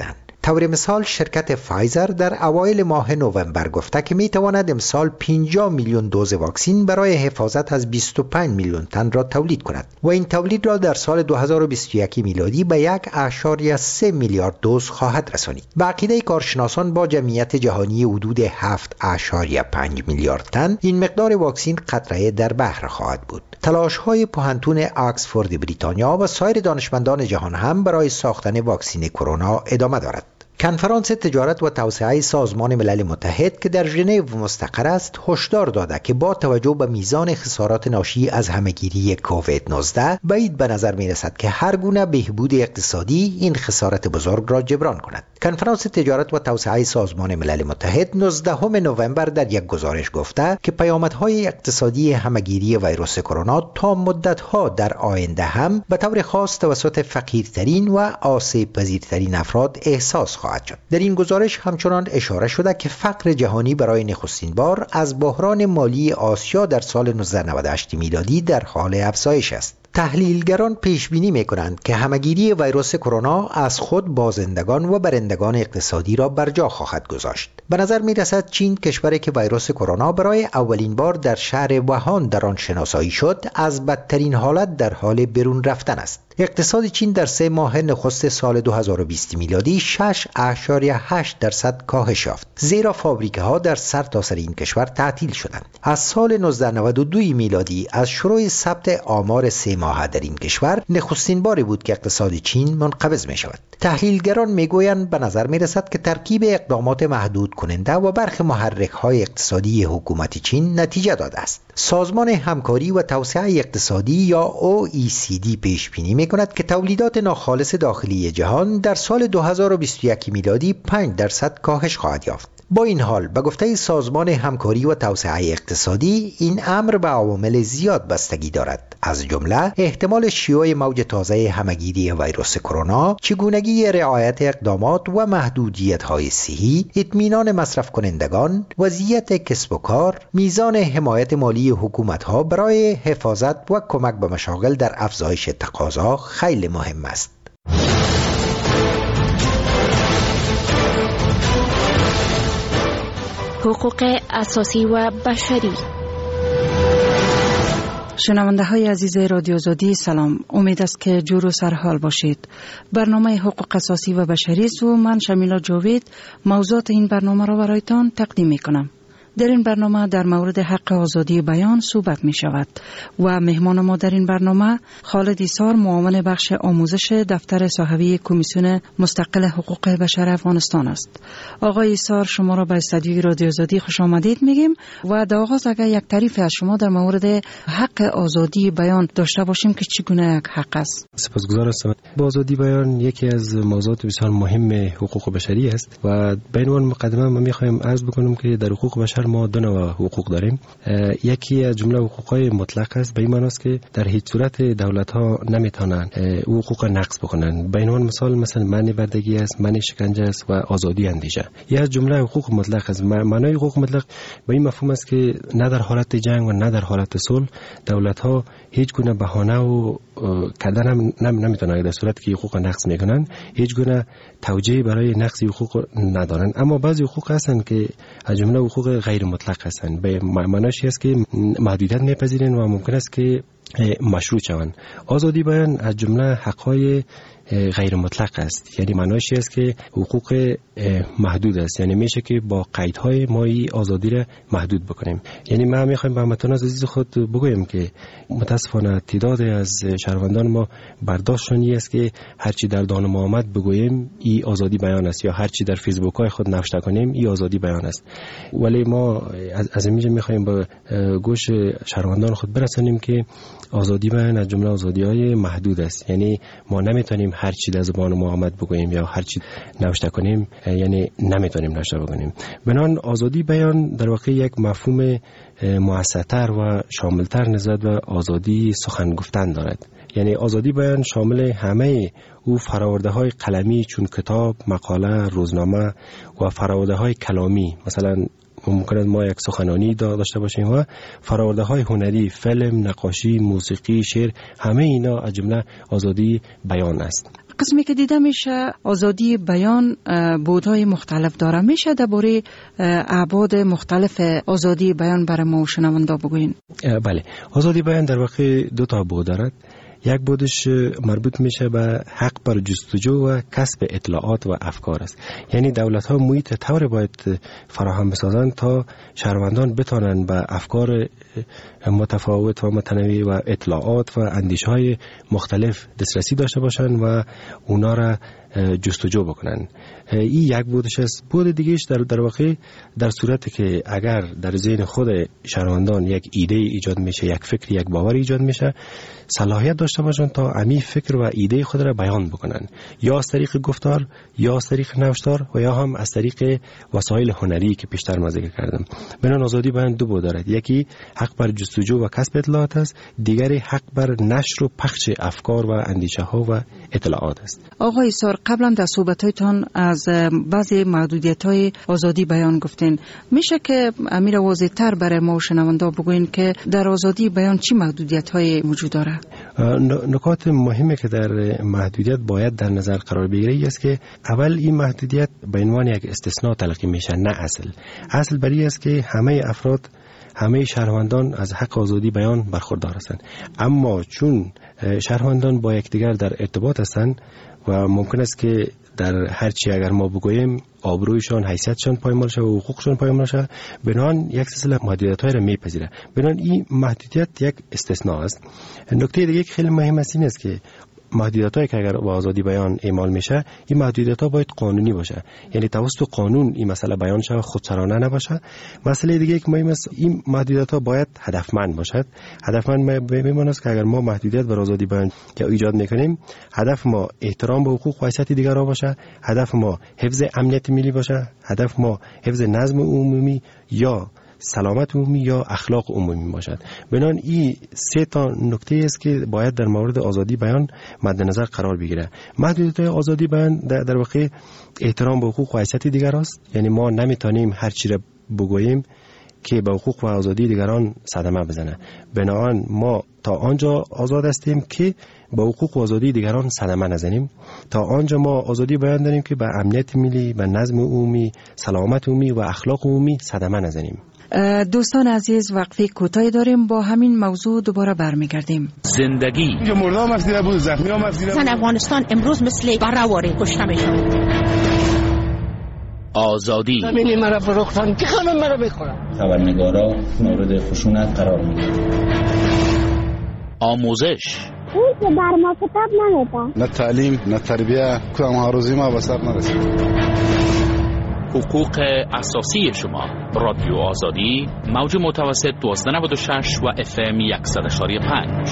Speaker 6: طور مثال شرکت فایزر در اوایل ماه نوامبر گفته که می تواند امسال پنجاه میلیون دوز واکسن برای حفاظت از بیست و پنج میلیون تن را تولید کند و این تولید را در سال دو هزار و بیست و یک میلادی به یک اشاریه سه میلیارد دوز خواهد رسانید. به عقیده کارشناسان با جمعیت جهانی حدود هفت اشاریه پنج میلیارد تن این مقدار واکسن قطره در بحر خواهد بود. تلاش‌های پوهنتون آکسفورد بریتانیا و سایر دانشمندان جهان هم برای ساختن واکسن کرونا ادامه دارد. کنفرانس تجارت و توسعه سازمان ملل متحد که در ژنو مستقر است هشدار داده که با توجه به میزان خسارات ناشی از همهگیری کووید نوزده بعید به نظر می رسد که هر گونه بهبود اقتصادی این خسارت بزرگ را جبران کند. کنفرانس تجارت و توسعه سازمان ملل متحد نوزدهم نوامبر در یک گزارش گفته که پیامدهای اقتصادی همهگیری ویروس کرونا تا مدتها در آینده هم به طور خاص توسط فقیرترین و آسیب پذیرترین افراد احساس خواهد شد. در این گزارش همچنان اشاره شده که فقر جهانی برای نخستین بار از بحران مالی آسیا در سال نوزده نود و هشت میلادی در حال افزایش است. تحلیلگران پیش بینی می‌کنند که همهگیری ویروس کرونا از خود بازندگان و برندگان اقتصادی را بر جا خواهد گذاشت. به نظر می‌رسد چین، کشوری که ویروس کرونا برای اولین بار در شهر ووهان در آن شناسایی شد، از بدترین حالت در حال برون رفتن است. اقتصاد چین در سه ماه نخست سال دو هزار و بیست میلادی شش اشاریه هشت درصد کاهش یافت، زیرا فابریکه‌ها در سرتاسر این کشور تعطیل شدند. از سال نوزده نود و دو میلادی، از شروع ثبت آمار سه ماه در این کشور، نخستین باری بود که اقتصاد چین منقبض می شود. تحلیلگران میگویند به نظر می رسد که ترکیب اقدامات محدود کننده و برخی محرک‌های اقتصادی حکومت چین نتیجه داده است. سازمان همکاری و توسعه اقتصادی یا او ای سی دی پیش بینی می کند که تولیدات ناخالص داخلی جهان در سال دو هزار و بیست و یک میلادی پنج درصد کاهش خواهد یافت. با این حال به گفته سازمان همکاری و توسعه اقتصادی این امر به عوامل زیاد بستگی دارد، از جمله احتمال شیوع موج تازه همهگیری ویروس کرونا، چگونگی رعایت اقدامات و محدودیت‌های صحی، اطمینان مصرف کنندگان، وضعیت کسب و کار، میزان حمایت مالی حکومت‌ها برای حفاظت و کمک به مشاغل در افزایش تقاضا خیلی مهم است.
Speaker 3: حقوق اساسی و بشری.
Speaker 5: شنونده های عزیز رادیو آزادی سلام، امید است که جور و سرحال باشید. برنامه حقوق اساسی و بشری است و من شمیلا جاوید موضوعات این برنامه را برایتان تقدیم می کنم. در این برنامه در مورد حق آزادی بیان صحبت می شود و مهمان ما در این برنامه خالد ایسار، معاون بخش آموزش دفتر صاحبی کمیسیون مستقل حقوق بشر افغانستان است. آقای ایسار، شما را به استودیوی رادیو آزادی خوش آمدید میگیم و در آغاز اگر یک تعریف از شما در مورد حق آزادی بیان داشته باشیم که چگونه یک حق است.
Speaker 7: سپاسگزار هستم. آزادی بیان یکی از موضوعات بسیار مهم حقوق بشری است و به عنوان مقدمه ما می‌خوایم عرض بکنم که در حقوق بشر ما دو نوع حقوق داریم. یکی از جمله حقوقهای مطلق است، به این معنی است که در هیچ صورت دولت‌ها نمیتونن حقوق نقض بکنن. به عنوان مثال مثلا منع بردگی است، منع شکنجه است و آزادی اندیشه. یه از جمله حقوق مطلق است. معنای حقوق مطلق به این مفهوم است که نه در حالت جنگ و نه در حالت صلح دولت‌ها هیچ گونه بهانه و کردن هم نمیتونن، در صورتی که حقوق نقض میکنن هیچ گونه توجیه برای نقض حقوق ندارن. اما بعضی حقوق هستن که از جمله حقوق غیر مطلق هستن، به معناش است که محدودیت میپذیرن و ممکن است که مشروط شوند. آزادی بیان از جمله حقهای غیر مطلق است، یعنی معناش است که حقوق محدود است، یعنی میشه که با قیدهای مایی آزادی را محدود بکنیم. یعنی ما میخوایم به هموطنان عزیز خود بگویم که متاسفانه تعداد از شهروندان ما برداشتشون است که هرچی در دان ما آمد بگوییم ای آزادی بیان است، یا هرچی در فیسبوک های خود نوشته کنیم ای آزادی بیان است. ولی ما از اینجا میخوایم به گوش شهروندان خود برسانیم که آزادی بیان از جمله آزادی‌های محدود است، یعنی ما نمیتونیم هر چی در زبان ما آمد بگوییم یا هر چی نوشته کنیم، یعنی نمیتونیم نوشته بکنیم. بنابراین آزادی بیان در واقع یک مفهوم موسع‌تر و شاملتر نسبت به آزادی سخن گفتن دارد. یعنی آزادی بیان شامل همه او فراورده‌های قلمی چون کتاب، مقاله، روزنامه و فراورده‌های کلامی، مثلا ممکن است ما یک سخنرانی داشته باشیم و فراورده‌های هنری، فیلم، نقاشی، موسیقی، شعر، همه اینا از جمله آزادی بیان است.
Speaker 5: قسمی که دیده میشه آزادی بیان بودهای مختلف داره. میشه درباره ابعاد مختلف آزادی بیان برای ما شنوندا بگوین؟
Speaker 7: بله، آزادی بیان در واقع دو تا بود دارد. یک بودش مربوط میشه به حق بر جستجو و کسب اطلاعات و افکار است. یعنی دولت ها محیط طور باید فراهم بسازند تا شهروندان بتانند به افکار متفاوت و متنوع و اطلاعات و اندیشه های مختلف دسترسی داشته باشند و اونا را جستجو بکنن. این یک بودش است. بود دیگهش در در واقع در صورتی که اگر در ذهن خود شهروندان یک ایده ایجاد میشه، یک فکر، یک باور ایجاد میشه، صلاحیت داشته باشن تا امی فکر و ایده خود را بیان بکنن، یا از طریق گفتار یا از طریق نوشتار و یا هم از طریق وسایل هنری که پیشتر ما ذکر کردم. بنابراین آزادی بیان دو بود دارد. یکی حق بر جستجو و کسب اطلاعات است، دیگری حق بر نشر و پخش افکار و اندیشه ها و اطلاعات است.
Speaker 5: آقای ایثار، قبلا در صحبت‌هایتان از بعضی محدودیت‌های آزادی بیان گفتین. میشه که امیر واضح‌تر برای ما شنوندا بگوین که در آزادی بیان چی محدودیت‌های وجود داره؟
Speaker 7: نکات مهمی که در محدودیت باید در نظر قرار بگیره است که اول این محدودیت به عنوان یک استثناء تلقی میشه، نه اصل. اصل برای است که همه افراد، همه شهروندان از حق آزادی بیان برخوردار هستند. اما چون شهروندان با یکدیگر در ارتباط هستند و ممکن است که در هر چی اگر ما بگوییم آبرویشان، حیثیتشان پایمال شود و حقوقشان پایمال شود، بنابراین یک سلسله محدودیت‌های را میپذیره. بنابراین این محدودیت یک استثناء است. نکته دیگه که خیلی مهم است این است که محدودیت‌هایی که اگر با آزادی بیان اعمال میشه، این محدودیت‌ها باید قانونی باشه، یعنی توسط قانون این مسئله بیان شود، خودسرانه نباشه. مسئله دیگه که مهم است، این محدودیت‌ها باید هدفمند باشد. هدفمند میمونه که اگر ما محدودیت بر آزادی بیان که ایجاد میکنیم، هدف ما احترام به حقوق و حیثیت دیگران باشه، هدف ما حفظ امنیت ملی باشه، هدف ما حفظ نظم عمومی یا سلامت عمومی یا اخلاق عمومی باشد. بنابراین این سه تا نکته است که باید در مورد آزادی بیان مد نظر قرار بگیره. محدودیت آزادی بیان در, در واقع احترام به حقوق و حیثیت دیگر است. یعنی ما نمیتونیم هر چی را بگوییم که به حقوق و آزادی دیگران صدمه بزنه. بنابراین ما تا آنجا آزاد هستیم که به حقوق و آزادی دیگران صدمه نزنیم، تا آنجا ما آزادی بیان داریم که به امنیت ملی، به نظم عمومی، سلامت عمومی و اخلاق عمومی صدمه نزنیم.
Speaker 5: دوستان عزیز، وقفه کوتاهی داریم، با همین موضوع دوباره برمیگردیم.
Speaker 9: زندگی
Speaker 12: مردم افزیده بود، زخمی هم افزیده بود.
Speaker 8: زن افغانستان امروز مثل برآواره کشته میشن.
Speaker 9: آزادی
Speaker 11: زمین مرا فروختن، که خانم مرا بخورن.
Speaker 15: خبرنگارا مورد خشونت قرار میگیرن.
Speaker 9: آموزش
Speaker 16: اون که بر ما کتاب نمیده.
Speaker 12: نه تعلیم، نه تربیه، کدام هاروزی ما به سر نرسید.
Speaker 9: حقوق اساسی شما. رادیو آزادی، موج متوسط دوازده نود و شش و اف ام صد و شش و پنج.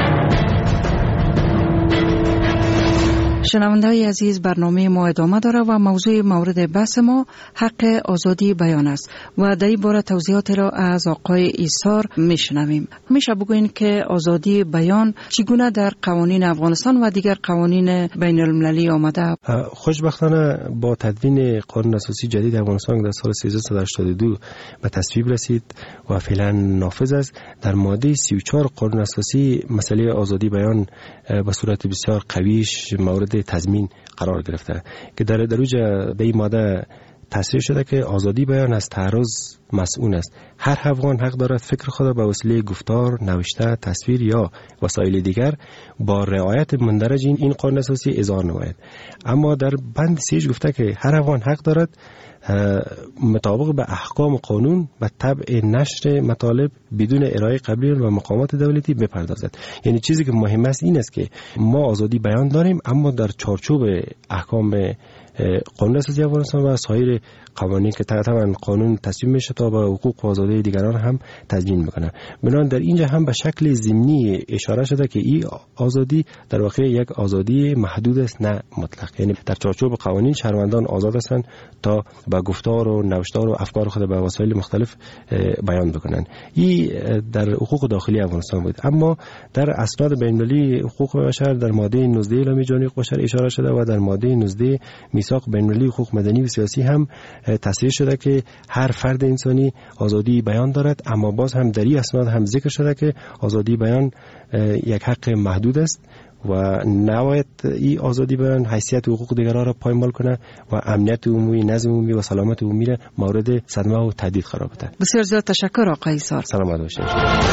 Speaker 5: شنونده‌های عزیز، برنامه ما ادامه داره و موضوع مورد بحث ما حق آزادی بیان است و در این باره توضیحات را از آقای ایثار میشنویم. میشه بگوین که آزادی بیان چگونه در قوانین افغانستان و دیگر قوانین بین المللی آمده؟
Speaker 7: خوشبختانه با تدوین قانون اساسی جدید افغانستان در سال سیزده هشتاد و دو به تصویب رسید و فعلا نافذ است. در ماده سی و چهار قانون اساسی مسئله آزادی بیان به صورت بسیار قویش مورد تضمین قرار گرفته که در دروج به این ماده تصریح شده که آزادی بیان از تعرض مسئول است. هر افغان حق دارد فکر خود به وسیله گفتار، نوشته، تصویر یا وسایل دیگر با رعایت مندرج این قانون اساسی اظهار نماید. اما در بند سیش گفته که هر افغان حق دارد مطابق به احکام قانون به طبع نشر مطالب بدون ارائه قبلیون و مقامات دولتی بپردازد. یعنی چیزی که مهم است این است که ما آزادی بیان داریم، اما در چارچوب احکام قانون اساسی افغانستان و سایر قوانین که طبعا قانون تصویب میشه تا به حقوق و آزادی دیگران هم تضمین میکنه. بنابراین در اینجا هم به شکل ضمنی اشاره شده که این آزادی در واقع یک آزادی محدود است، نه مطلق. یعنی در چارچوب قوانین شهروندان آزاد هستند تا به گفتار و نوشتار و افکار خود به وسایل مختلف بیان بکنن. این در حقوق داخلی افغانستان بود. اما در اسناد بین‌المللی حقوق بشر در ماده نوزده اعلامیه جهانی حقوق بشر اشاره شده و در ماده نوزده میثاق بین‌المللی حقوق مدنی و سیاسی هم تصریح شده که هر فرد انسانی آزادی بیان دارد. اما باز هم در این اسناد هم ذکر شده که آزادی بیان یک حق محدود است و نباید این آزادی بیان حیثیت و حقوق دیگران را پایمال کنه و امنیت عمومی، نظم عمومی و سلامت عمومی را مورد صدمه و تهدید قرار بده.
Speaker 5: بسیار زیاد تشکر آقای ایثار.
Speaker 7: سلامت باشید.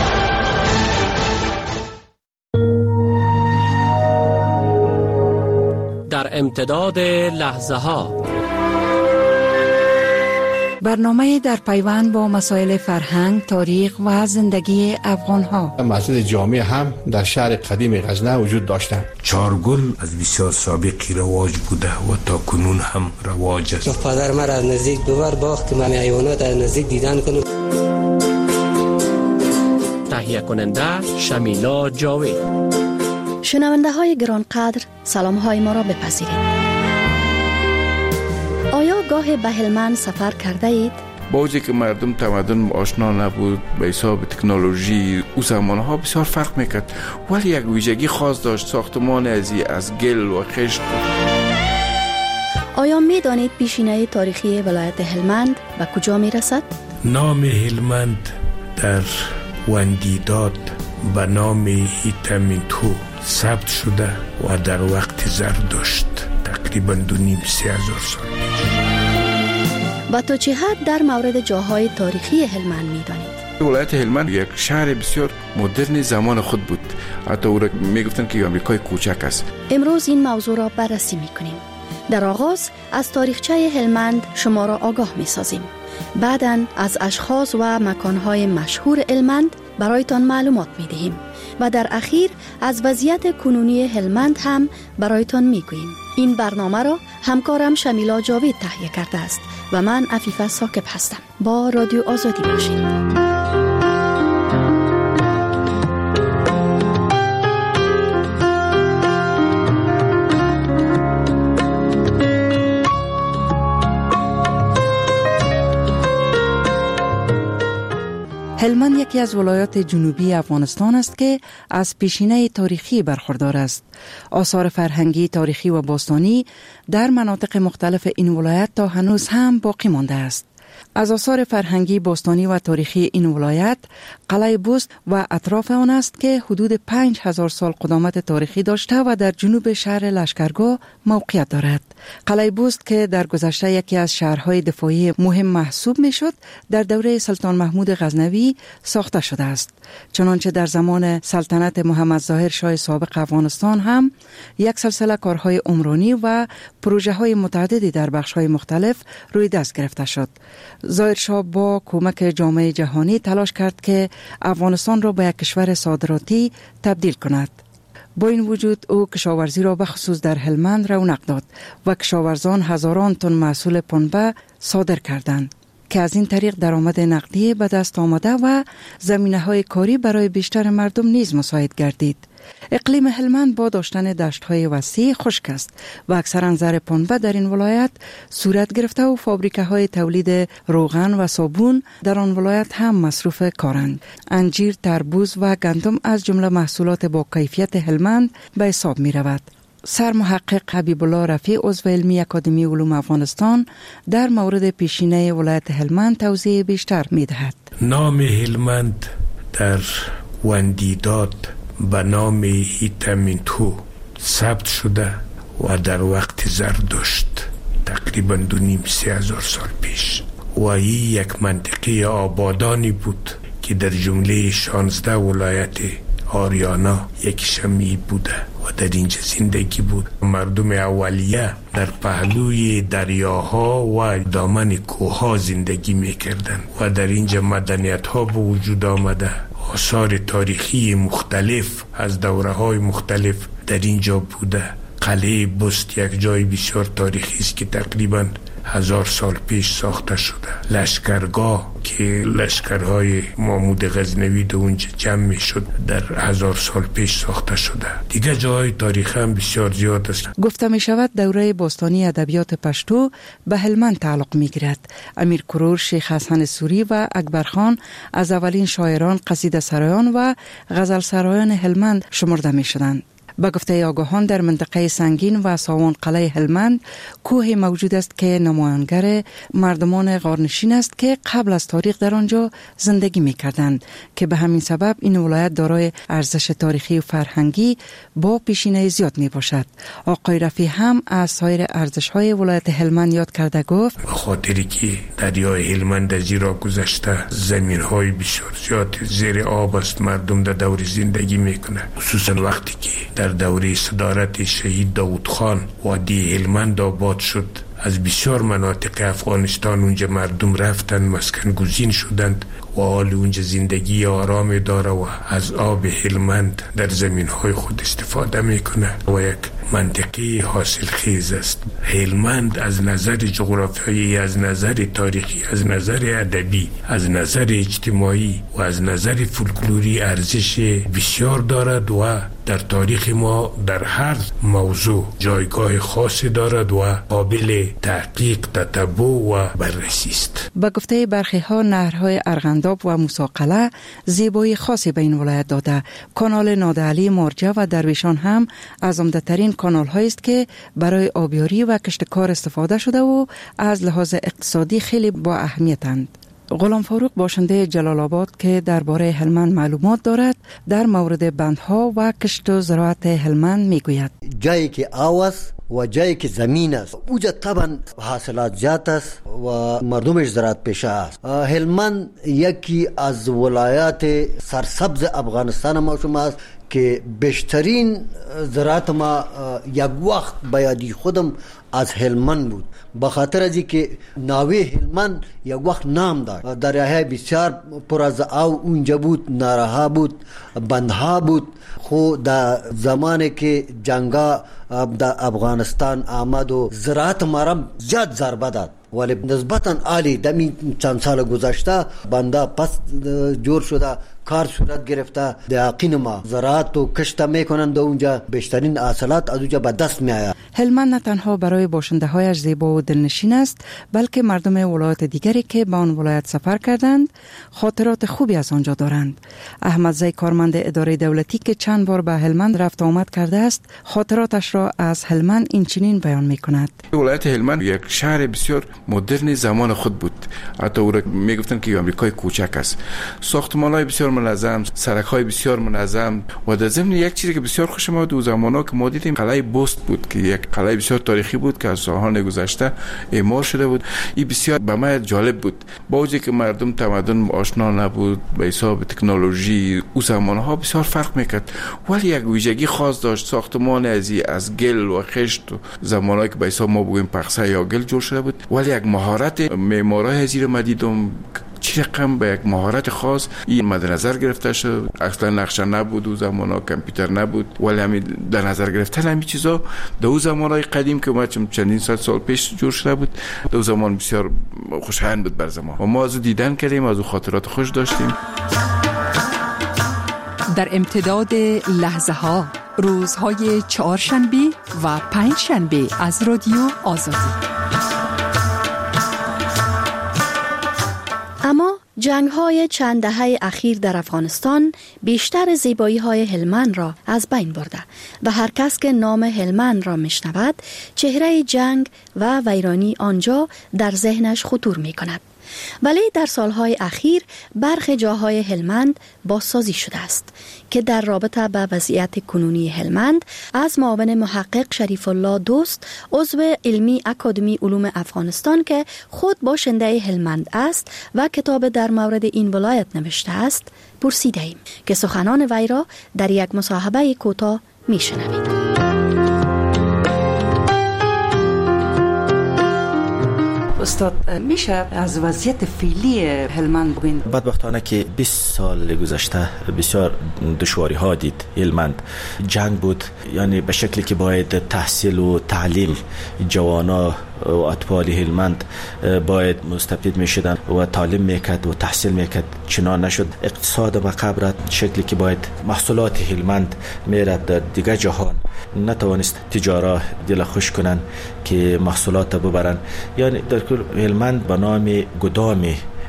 Speaker 10: در امتداد لحظه ها
Speaker 5: برنامه در پیوند با مسائل فرهنگ، تاریخ و زندگی افغان ها.
Speaker 13: مسجد جامع هم در شهر قدیم غزنه وجود داشته.
Speaker 14: چارگل از بسیار سابقی رواج بوده و تا کنون هم رواج است.
Speaker 18: پدر مرا از نزدیک ببر باخت که من حیوانات از نزدیک دیدن کنم.
Speaker 10: تهیه کننده شمیلا جاوید.
Speaker 25: شنونده های گرانقدر، سلام های ما را بپذیرید. آیا گاه به هلمند سفر کرده اید؟
Speaker 26: با وجودی که مردم تمدن آشنا نبود به حساب تکنولوژی او زمانها بسیار فرق میکرد، ولی یک ویژگی خاص داشت. ساختمان ازی از گل و خشت.
Speaker 25: آیا می دانید پیشینه تاریخی ولایت هلمند به کجا می رسد؟
Speaker 14: نام هلمند در وندیداد به نام هیتامینتو ثبت شده و در وقت زردشت تقریباً دو نیم سه هزار سال پیش.
Speaker 25: و تا چه حد در مورد جاهای تاریخی هلمند می دانید؟
Speaker 26: ولایت هلمند یک شهر بسیار مدرن زمان خود بود. حتی او را می گفتن که آمریکای کوچک است.
Speaker 25: امروز این موضوع را بررسی می کنیم. در آغاز از تاریخچه هلمند شما را آگاه می سازیم. بعداً از اشخاص و مکانهای مشهور هلمند برایتان معلومات می دهیم و در اخیر از وضعیت کنونی هلمند هم برایتان می گوییم. این برنامه را همکارم شمیلا جاوید تهیه کرده است و من عفیفه ساکب هستم. با رادیو آزادی باشید.
Speaker 5: هلمند یکی از ولایات جنوبی افغانستان است که از پیشینه تاریخی برخوردار است. آثار فرهنگی، تاریخی و باستانی در مناطق مختلف این ولایت تا هنوز هم باقی مانده است. از آثار فرهنگی، باستانی و تاریخی این ولایت قلعه بست و اطراف آن است که حدود پنج هزار سال قدامت تاریخی داشته و در جنوب شهر لشکرگاه موقعیت دارد. قلعه بست که در گذشته یکی از شهرهای دفاعی مهم محسوب می شد، در دوره سلطان محمود غزنوی ساخته شده است. چنانچه در زمان سلطنت محمد ظاهر شاه سابق افغانستان هم یک سلسله کارهای عمرانی و پروژه های متعددی در بخش های مختلف روی دست گرفته شد. ظاهر شاه با کمک جامعه جهانی تلاش کرد که افغانستان را به یک کشور صادراتی تبدیل کند. با این وجود او کشاورزی را به خصوص در هلمند رونق داد و کشاورزان هزاران تن محصول پنبه صادر کردند که از این طریق درآمد نقدی به دست آمده و زمینه‌های کاری برای بیشتر مردم نیز مساعد گردید. اقلیم هلمند با داشتن دشت‌های وسیع خشک است و اکثراً زر پنبه در این ولایت صورت گرفته و فابریکه‌های تولید روغن و صابون در آن ولایت هم مصروف کارند. انجیر، تربوز و گندم از جمله محصولات با کیفیت هلمند به حساب می‌رود. سرمحقق حبیب الله رفیع عضو علمی اکادمی علوم افغانستان در مورد پیشینه ولایت هلمند توضیح بیشتر می‌دهد.
Speaker 14: نام هلمند در وندیداد به نام هیتامینتو ثبت شده و در وقت زردشت تقریبا دو نیم سه هزار سال پیش و این یک منطقه آبادانی بود که در جمله شانزده ولایت آریانا یک شمی بوده و در اینجا زندگی بود. مردم اولیه در پهلوی دریاها و دامن کوهها زندگی میکردند و در اینجا مدنیت ها به وجود آمده. آثار تاریخی مختلف از دوره‌های مختلف در اینجا بوده. قلعه بست یک جای بسیار تاریخی است که تقریباً هزار سال پیش ساخته شده. لشکرگاه که لشکرهای محمود غزنوی در اونجا جمع می شد در هزار سال پیش ساخته شده. دیگه جای تاریخی هم بسیار زیاد است.
Speaker 5: گفته می شود دوره باستانی ادبیات پشتو به هلمند تعلق می گیرد. امیر کرور، شیخ حسن سوری و اکبر خان از اولین شاعران، قصیده سرایان و غزل سرایان هلمند شمرده می شدند. به گفته آگاهان در منطقه سنگین و ساوان قلعه هلمند کوه موجود است که نمایانگر مردمان غارنشین است که قبل از تاریخ در آنجا زندگی می کردند که به همین سبب این ولایت دارای ارزش تاریخی و فرهنگی با پیشینه زیاد می باشد. آقای رفیع هم از سایر ارزش های ولایت هلمند یاد کرده گفت
Speaker 14: به خاطری که دریای هلمند از زیرا گذشته زمین های بسیار زیاد زیر آب است، مردم در دور زندگی میکنه، خصوصا وقتی که در دوره صدارت شهید داود خان وادی هلمند آباد شد. از بسیار مناطق افغانستان اونجا مردم رفتن، مسکن گزین شدند و حال اونجا زندگی آرام داره و از آب هلمند در زمین های خود استفاده میکنه و یک منطقه حاصل خیز است. هلمند از نظر جغرافیایی، از نظر تاریخی، از نظر ادبی، از نظر اجتماعی و از نظر فولکلوری ارزش بسیار دارد و در تاریخ ما در هر موضوع جایگاه خاصی دارد و قابل تحقیق، تتبع و بررسی است.
Speaker 5: با گفته برخی ها نهرهای ارغنداب و موسی زیبایی خاصی به این ولایت داده. کانال نادعلی، مارجه و درویشان هم از عمده‌ترین کانال هایی است که برای آبیاری و کشتکار استفاده شده و از لحاظ اقتصادی خیلی با اهمیتند. غلام فاروق باشنده جلال آباد که درباره هلمند معلومات دارد در مورد بندها و کشت و زراعت هلمند میگوید
Speaker 17: جایی که آب است و جایی که زمین است اوجا طبعا حاصلات زیاد است و مردمش زراعت پیشه است. هلمند یکی از ولایات سرسبز افغانستان ما شما است که بیشترین زراعت ما یک وقت بیادی خودم از هلمند بود، به خاطر از که ناوی هلمند یک وقت نام داشت. دریاهای بسیار پر از آب اونجا بود، نهرها بود، بندها بود. خو در زمانی که جنگا در افغانستان آمد و زراعت مرم زیاد ضربه داد، ولی نسبتاً عالی دمی چند سال گذشته بنده پس جور شده، کار صورت گرفته. دقیقین ما زراعت و کشت میکنند و اونجا بیشترین حاصلات از اونجا به دست می آید.
Speaker 5: هلمند نه تنها برای باشنده هایش زیبا و دلنشین است، بلکه مردم ولایت دیگری که به آن ولایت سفر کردند خاطرات خوبی از آنجا دارند. احمد زی کارمند اداره دولتی که چند بار به هلمند رفت آمد کرده است، خاطراتش را از هلمند این چنین بیان می کند.
Speaker 26: ولایت هلمند یک شهر بسیار مدرن زمان خود بود. حتی او را میگفتن که آمریکای کوچک است. ساختمان‌های بسیار منظم، سرک‌های بسیار منظم و در ضمن یک چیزی که بسیار خوشم آمد دو زمانا که ما دیدیم قلعه بست بود که یک قلعه بسیار تاریخی بود که از سال‌های گذشته اعمار شده بود. این بسیار به من جالب بود. با وجودی که مردم تمدن آشنا نبود به حساب تکنولوژی او زمان‌ها بسیار فرق میکرد، ولی یک ویژگی خاص داشت. ساختمان ازی از گل و خشت و زمانایی که به حساب ما بگویم پخسه یا گل جور شده بود، ولی یک مهارت معمارای زیر مدیدم چی رقم به یک مهارت خاص این مد نظر گرفته شد. اصلا نقشه نبود، او زمانا کامپیوتر نبود، ولی همین در نظر گرفتن همین چیزا در او زمانای قدیم که ما چندین صد سال پیش جور شده بود، در او زمان بسیار خوشایند بود بر زمان و ما از دیدن کردیم، از او خاطرات خوش داشتیم.
Speaker 19: در امتداد لحظه ها، روزهای چهارشنبه و پنج شنبه از رادیو آزادی.
Speaker 25: اما جنگ های چند دهه اخیر در افغانستان بیشتر زیبایی های هلمند را از بین برده و هر کس که نام هلمند را میشنود چهره جنگ و ویرانی آنجا در ذهنش خطور می کند. ولی در سالهای اخیر برخی جاهای هلمند بازسازی شده است که در رابطه با وضعیت کنونی هلمند از معاون محقق شریف الله دوست، عضو علمی اکادمی علوم افغانستان که خود باشنده هلمند است و کتاب در مورد این ولایت نوشته است، پرسیده ایم که سخنان وی را در یک مصاحبه کوتاه میشنوید.
Speaker 5: استاد، میشه از وضعیت فعلی هلمند بگوین؟
Speaker 20: بدبختانه که بیست سال گذشته بسیار دشواری ها دید هلمند. جنگ بود، یعنی به شکلی که باید تحصیل و تعلیم جوانا و اطفال هلمند باید مستفید میشدن و تعلیم میکرد و تحصیل میکرد، چنان نشد. اقتصاد ما قبرت شکلی که باید محصولات هلمند میرد در دیگر جهان، نتوانست تجارا دل خوش کنن که محصولات ببرن. یعنی در کل هلمند به نام گدام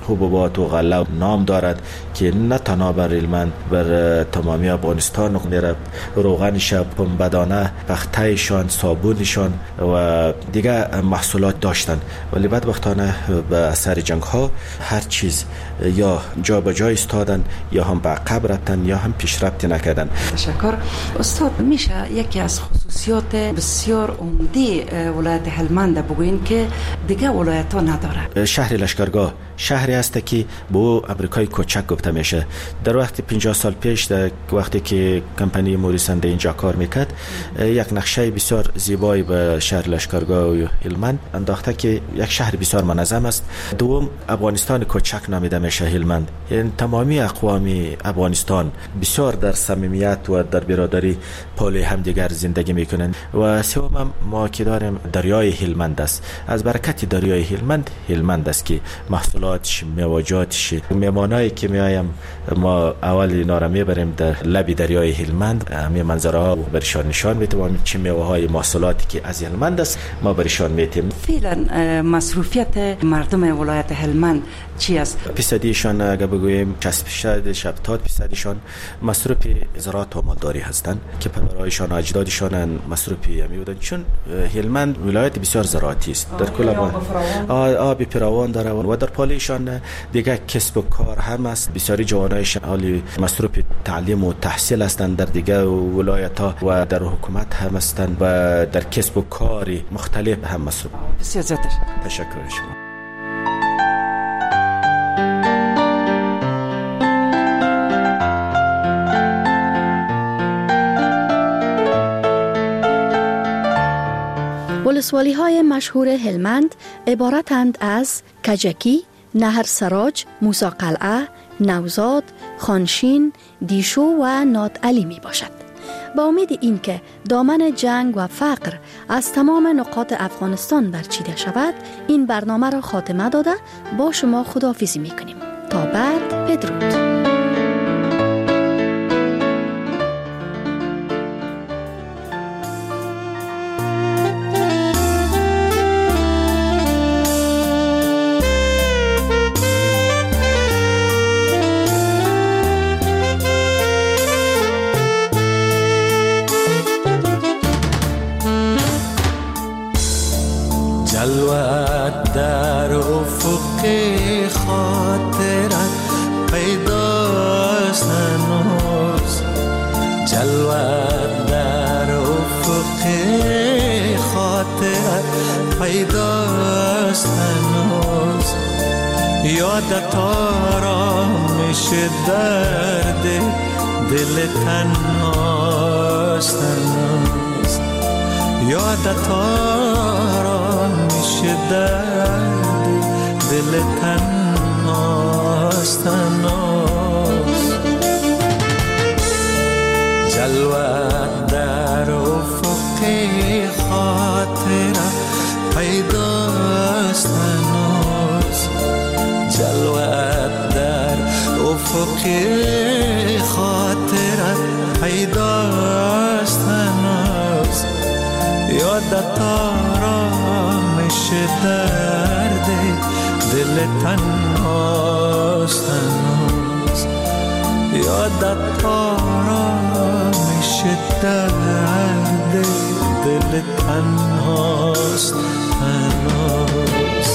Speaker 20: حبوبات و غله نام دارد که نه تنها بر هلمند بر تمامی افغانستان میره. روغنش، پنبه‌دانه، پختهشان، صابونشان و دیگه محصولات داشتن، ولی بدبختانه به اثر جنگ ها هر چیز یا جا به جا ایستادن یا هم به عقب رفتن یا هم پیشرفت نکردن.
Speaker 5: تشکر. استاد، میشه یکی از خصوصیات بسیار عمده ولایت هلمند بگوین که دیگه ولایت ها نداره؟
Speaker 20: شهر لشکرگاه شهری است که با امریکای کوچک گفته میشه. در وقت پنجاه سال پیش، در وقتی که کمپانی موریسن اینجا کار میکرد، یک نقشه بسیار زیبایی به شهر لشکرگاه و هلمند انداخته که یک شهر بسیار منظم است. دوم، افغانستان کوچک نامیده میشه هلمند. یعنی تمامی اقوام افغانستان بسیار در صمیمیت و در برادری پای همدیگر زندگی میکنند. و سوم، ما که داریم دریای هلمند است. از برکت دریای هلمند هلمند است که محصولاتش، میوه‌جاتش، میمانایی که میایم ما اول اینا را میبریم در لب دریای هلمند، همین منظره ها برشان نشان میتوانیم چه میوه های محصولاتی که از هلمند است ما برشان میتیم.
Speaker 5: فعلا مصروفیت مردم ولایت هلمند چی است؟
Speaker 20: فیصدیشان اگه بگوییم شصت فیصد، هفتاد فیصدشان مصروف زراعت و مالداری هستند که پدرایشان و اجدادشان مصروف می بودند، چون هلمند ولایت بسیار زراعتی است. در کل آب فراوان داره و در پالیشان دیگه کسب و کار هم است. بسیاری جوانایشان حالی مصروف تعلیم و تحصیل هستند در دیگه ولایت ها و در حکومت هم هستند و در کسب و کار مختلف هم مصروف.
Speaker 5: بسیار زیاد
Speaker 20: تشکر شما.
Speaker 25: ولسوالی های مشهور هلمند عبارتند از کجکی، نهر سراج، موسی قلعه، نوزاد، خانشین، دیشو و نادعلی می باشد. با امید این که دامن جنگ و فقر از تمام نقاط افغانستان برچیده شود، این برنامه را خاتمه داده با شما خداحافظی می کنیم. تا بعد، بدرود.
Speaker 2: جلوت در افق خاطرت پیداست هنوز، جلوت در افق خاطرت پیداست هنوز، یادت آرامش درد دل تنهاست هنوز، یادت آرامش درد دل تنهاست هنوز، جلوت در افق خاطرت پیداست هنوز، جلوت در افق خاطرت پیداست هنوز، یادت آرامش درد دل تنهاست هنوز، یادت آرامش درد دل تنهاست هنوز.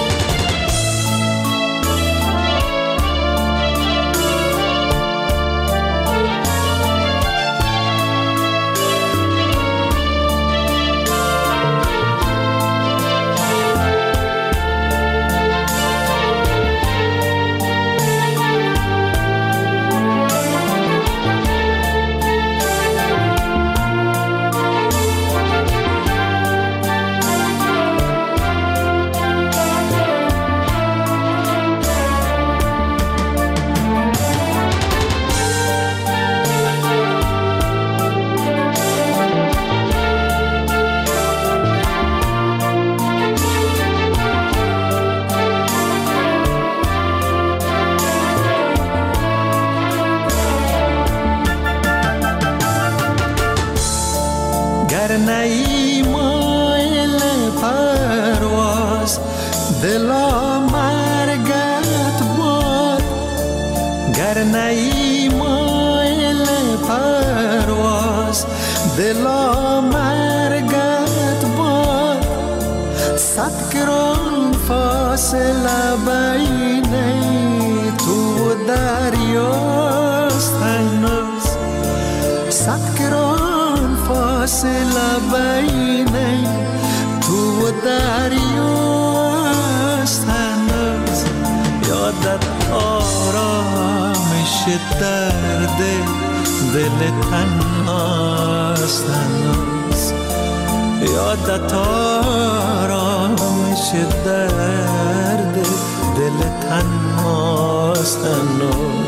Speaker 2: نی مایل پرواز دلا مرگت دلا مرگت باد صد گران فاصله بین تو و دریاست هنوز صد گران فاصله بین تو و دریاست هنوز یادت آرامش درد دل تنهاست هنوز یادت آرامش درد دل تنهاست هنوز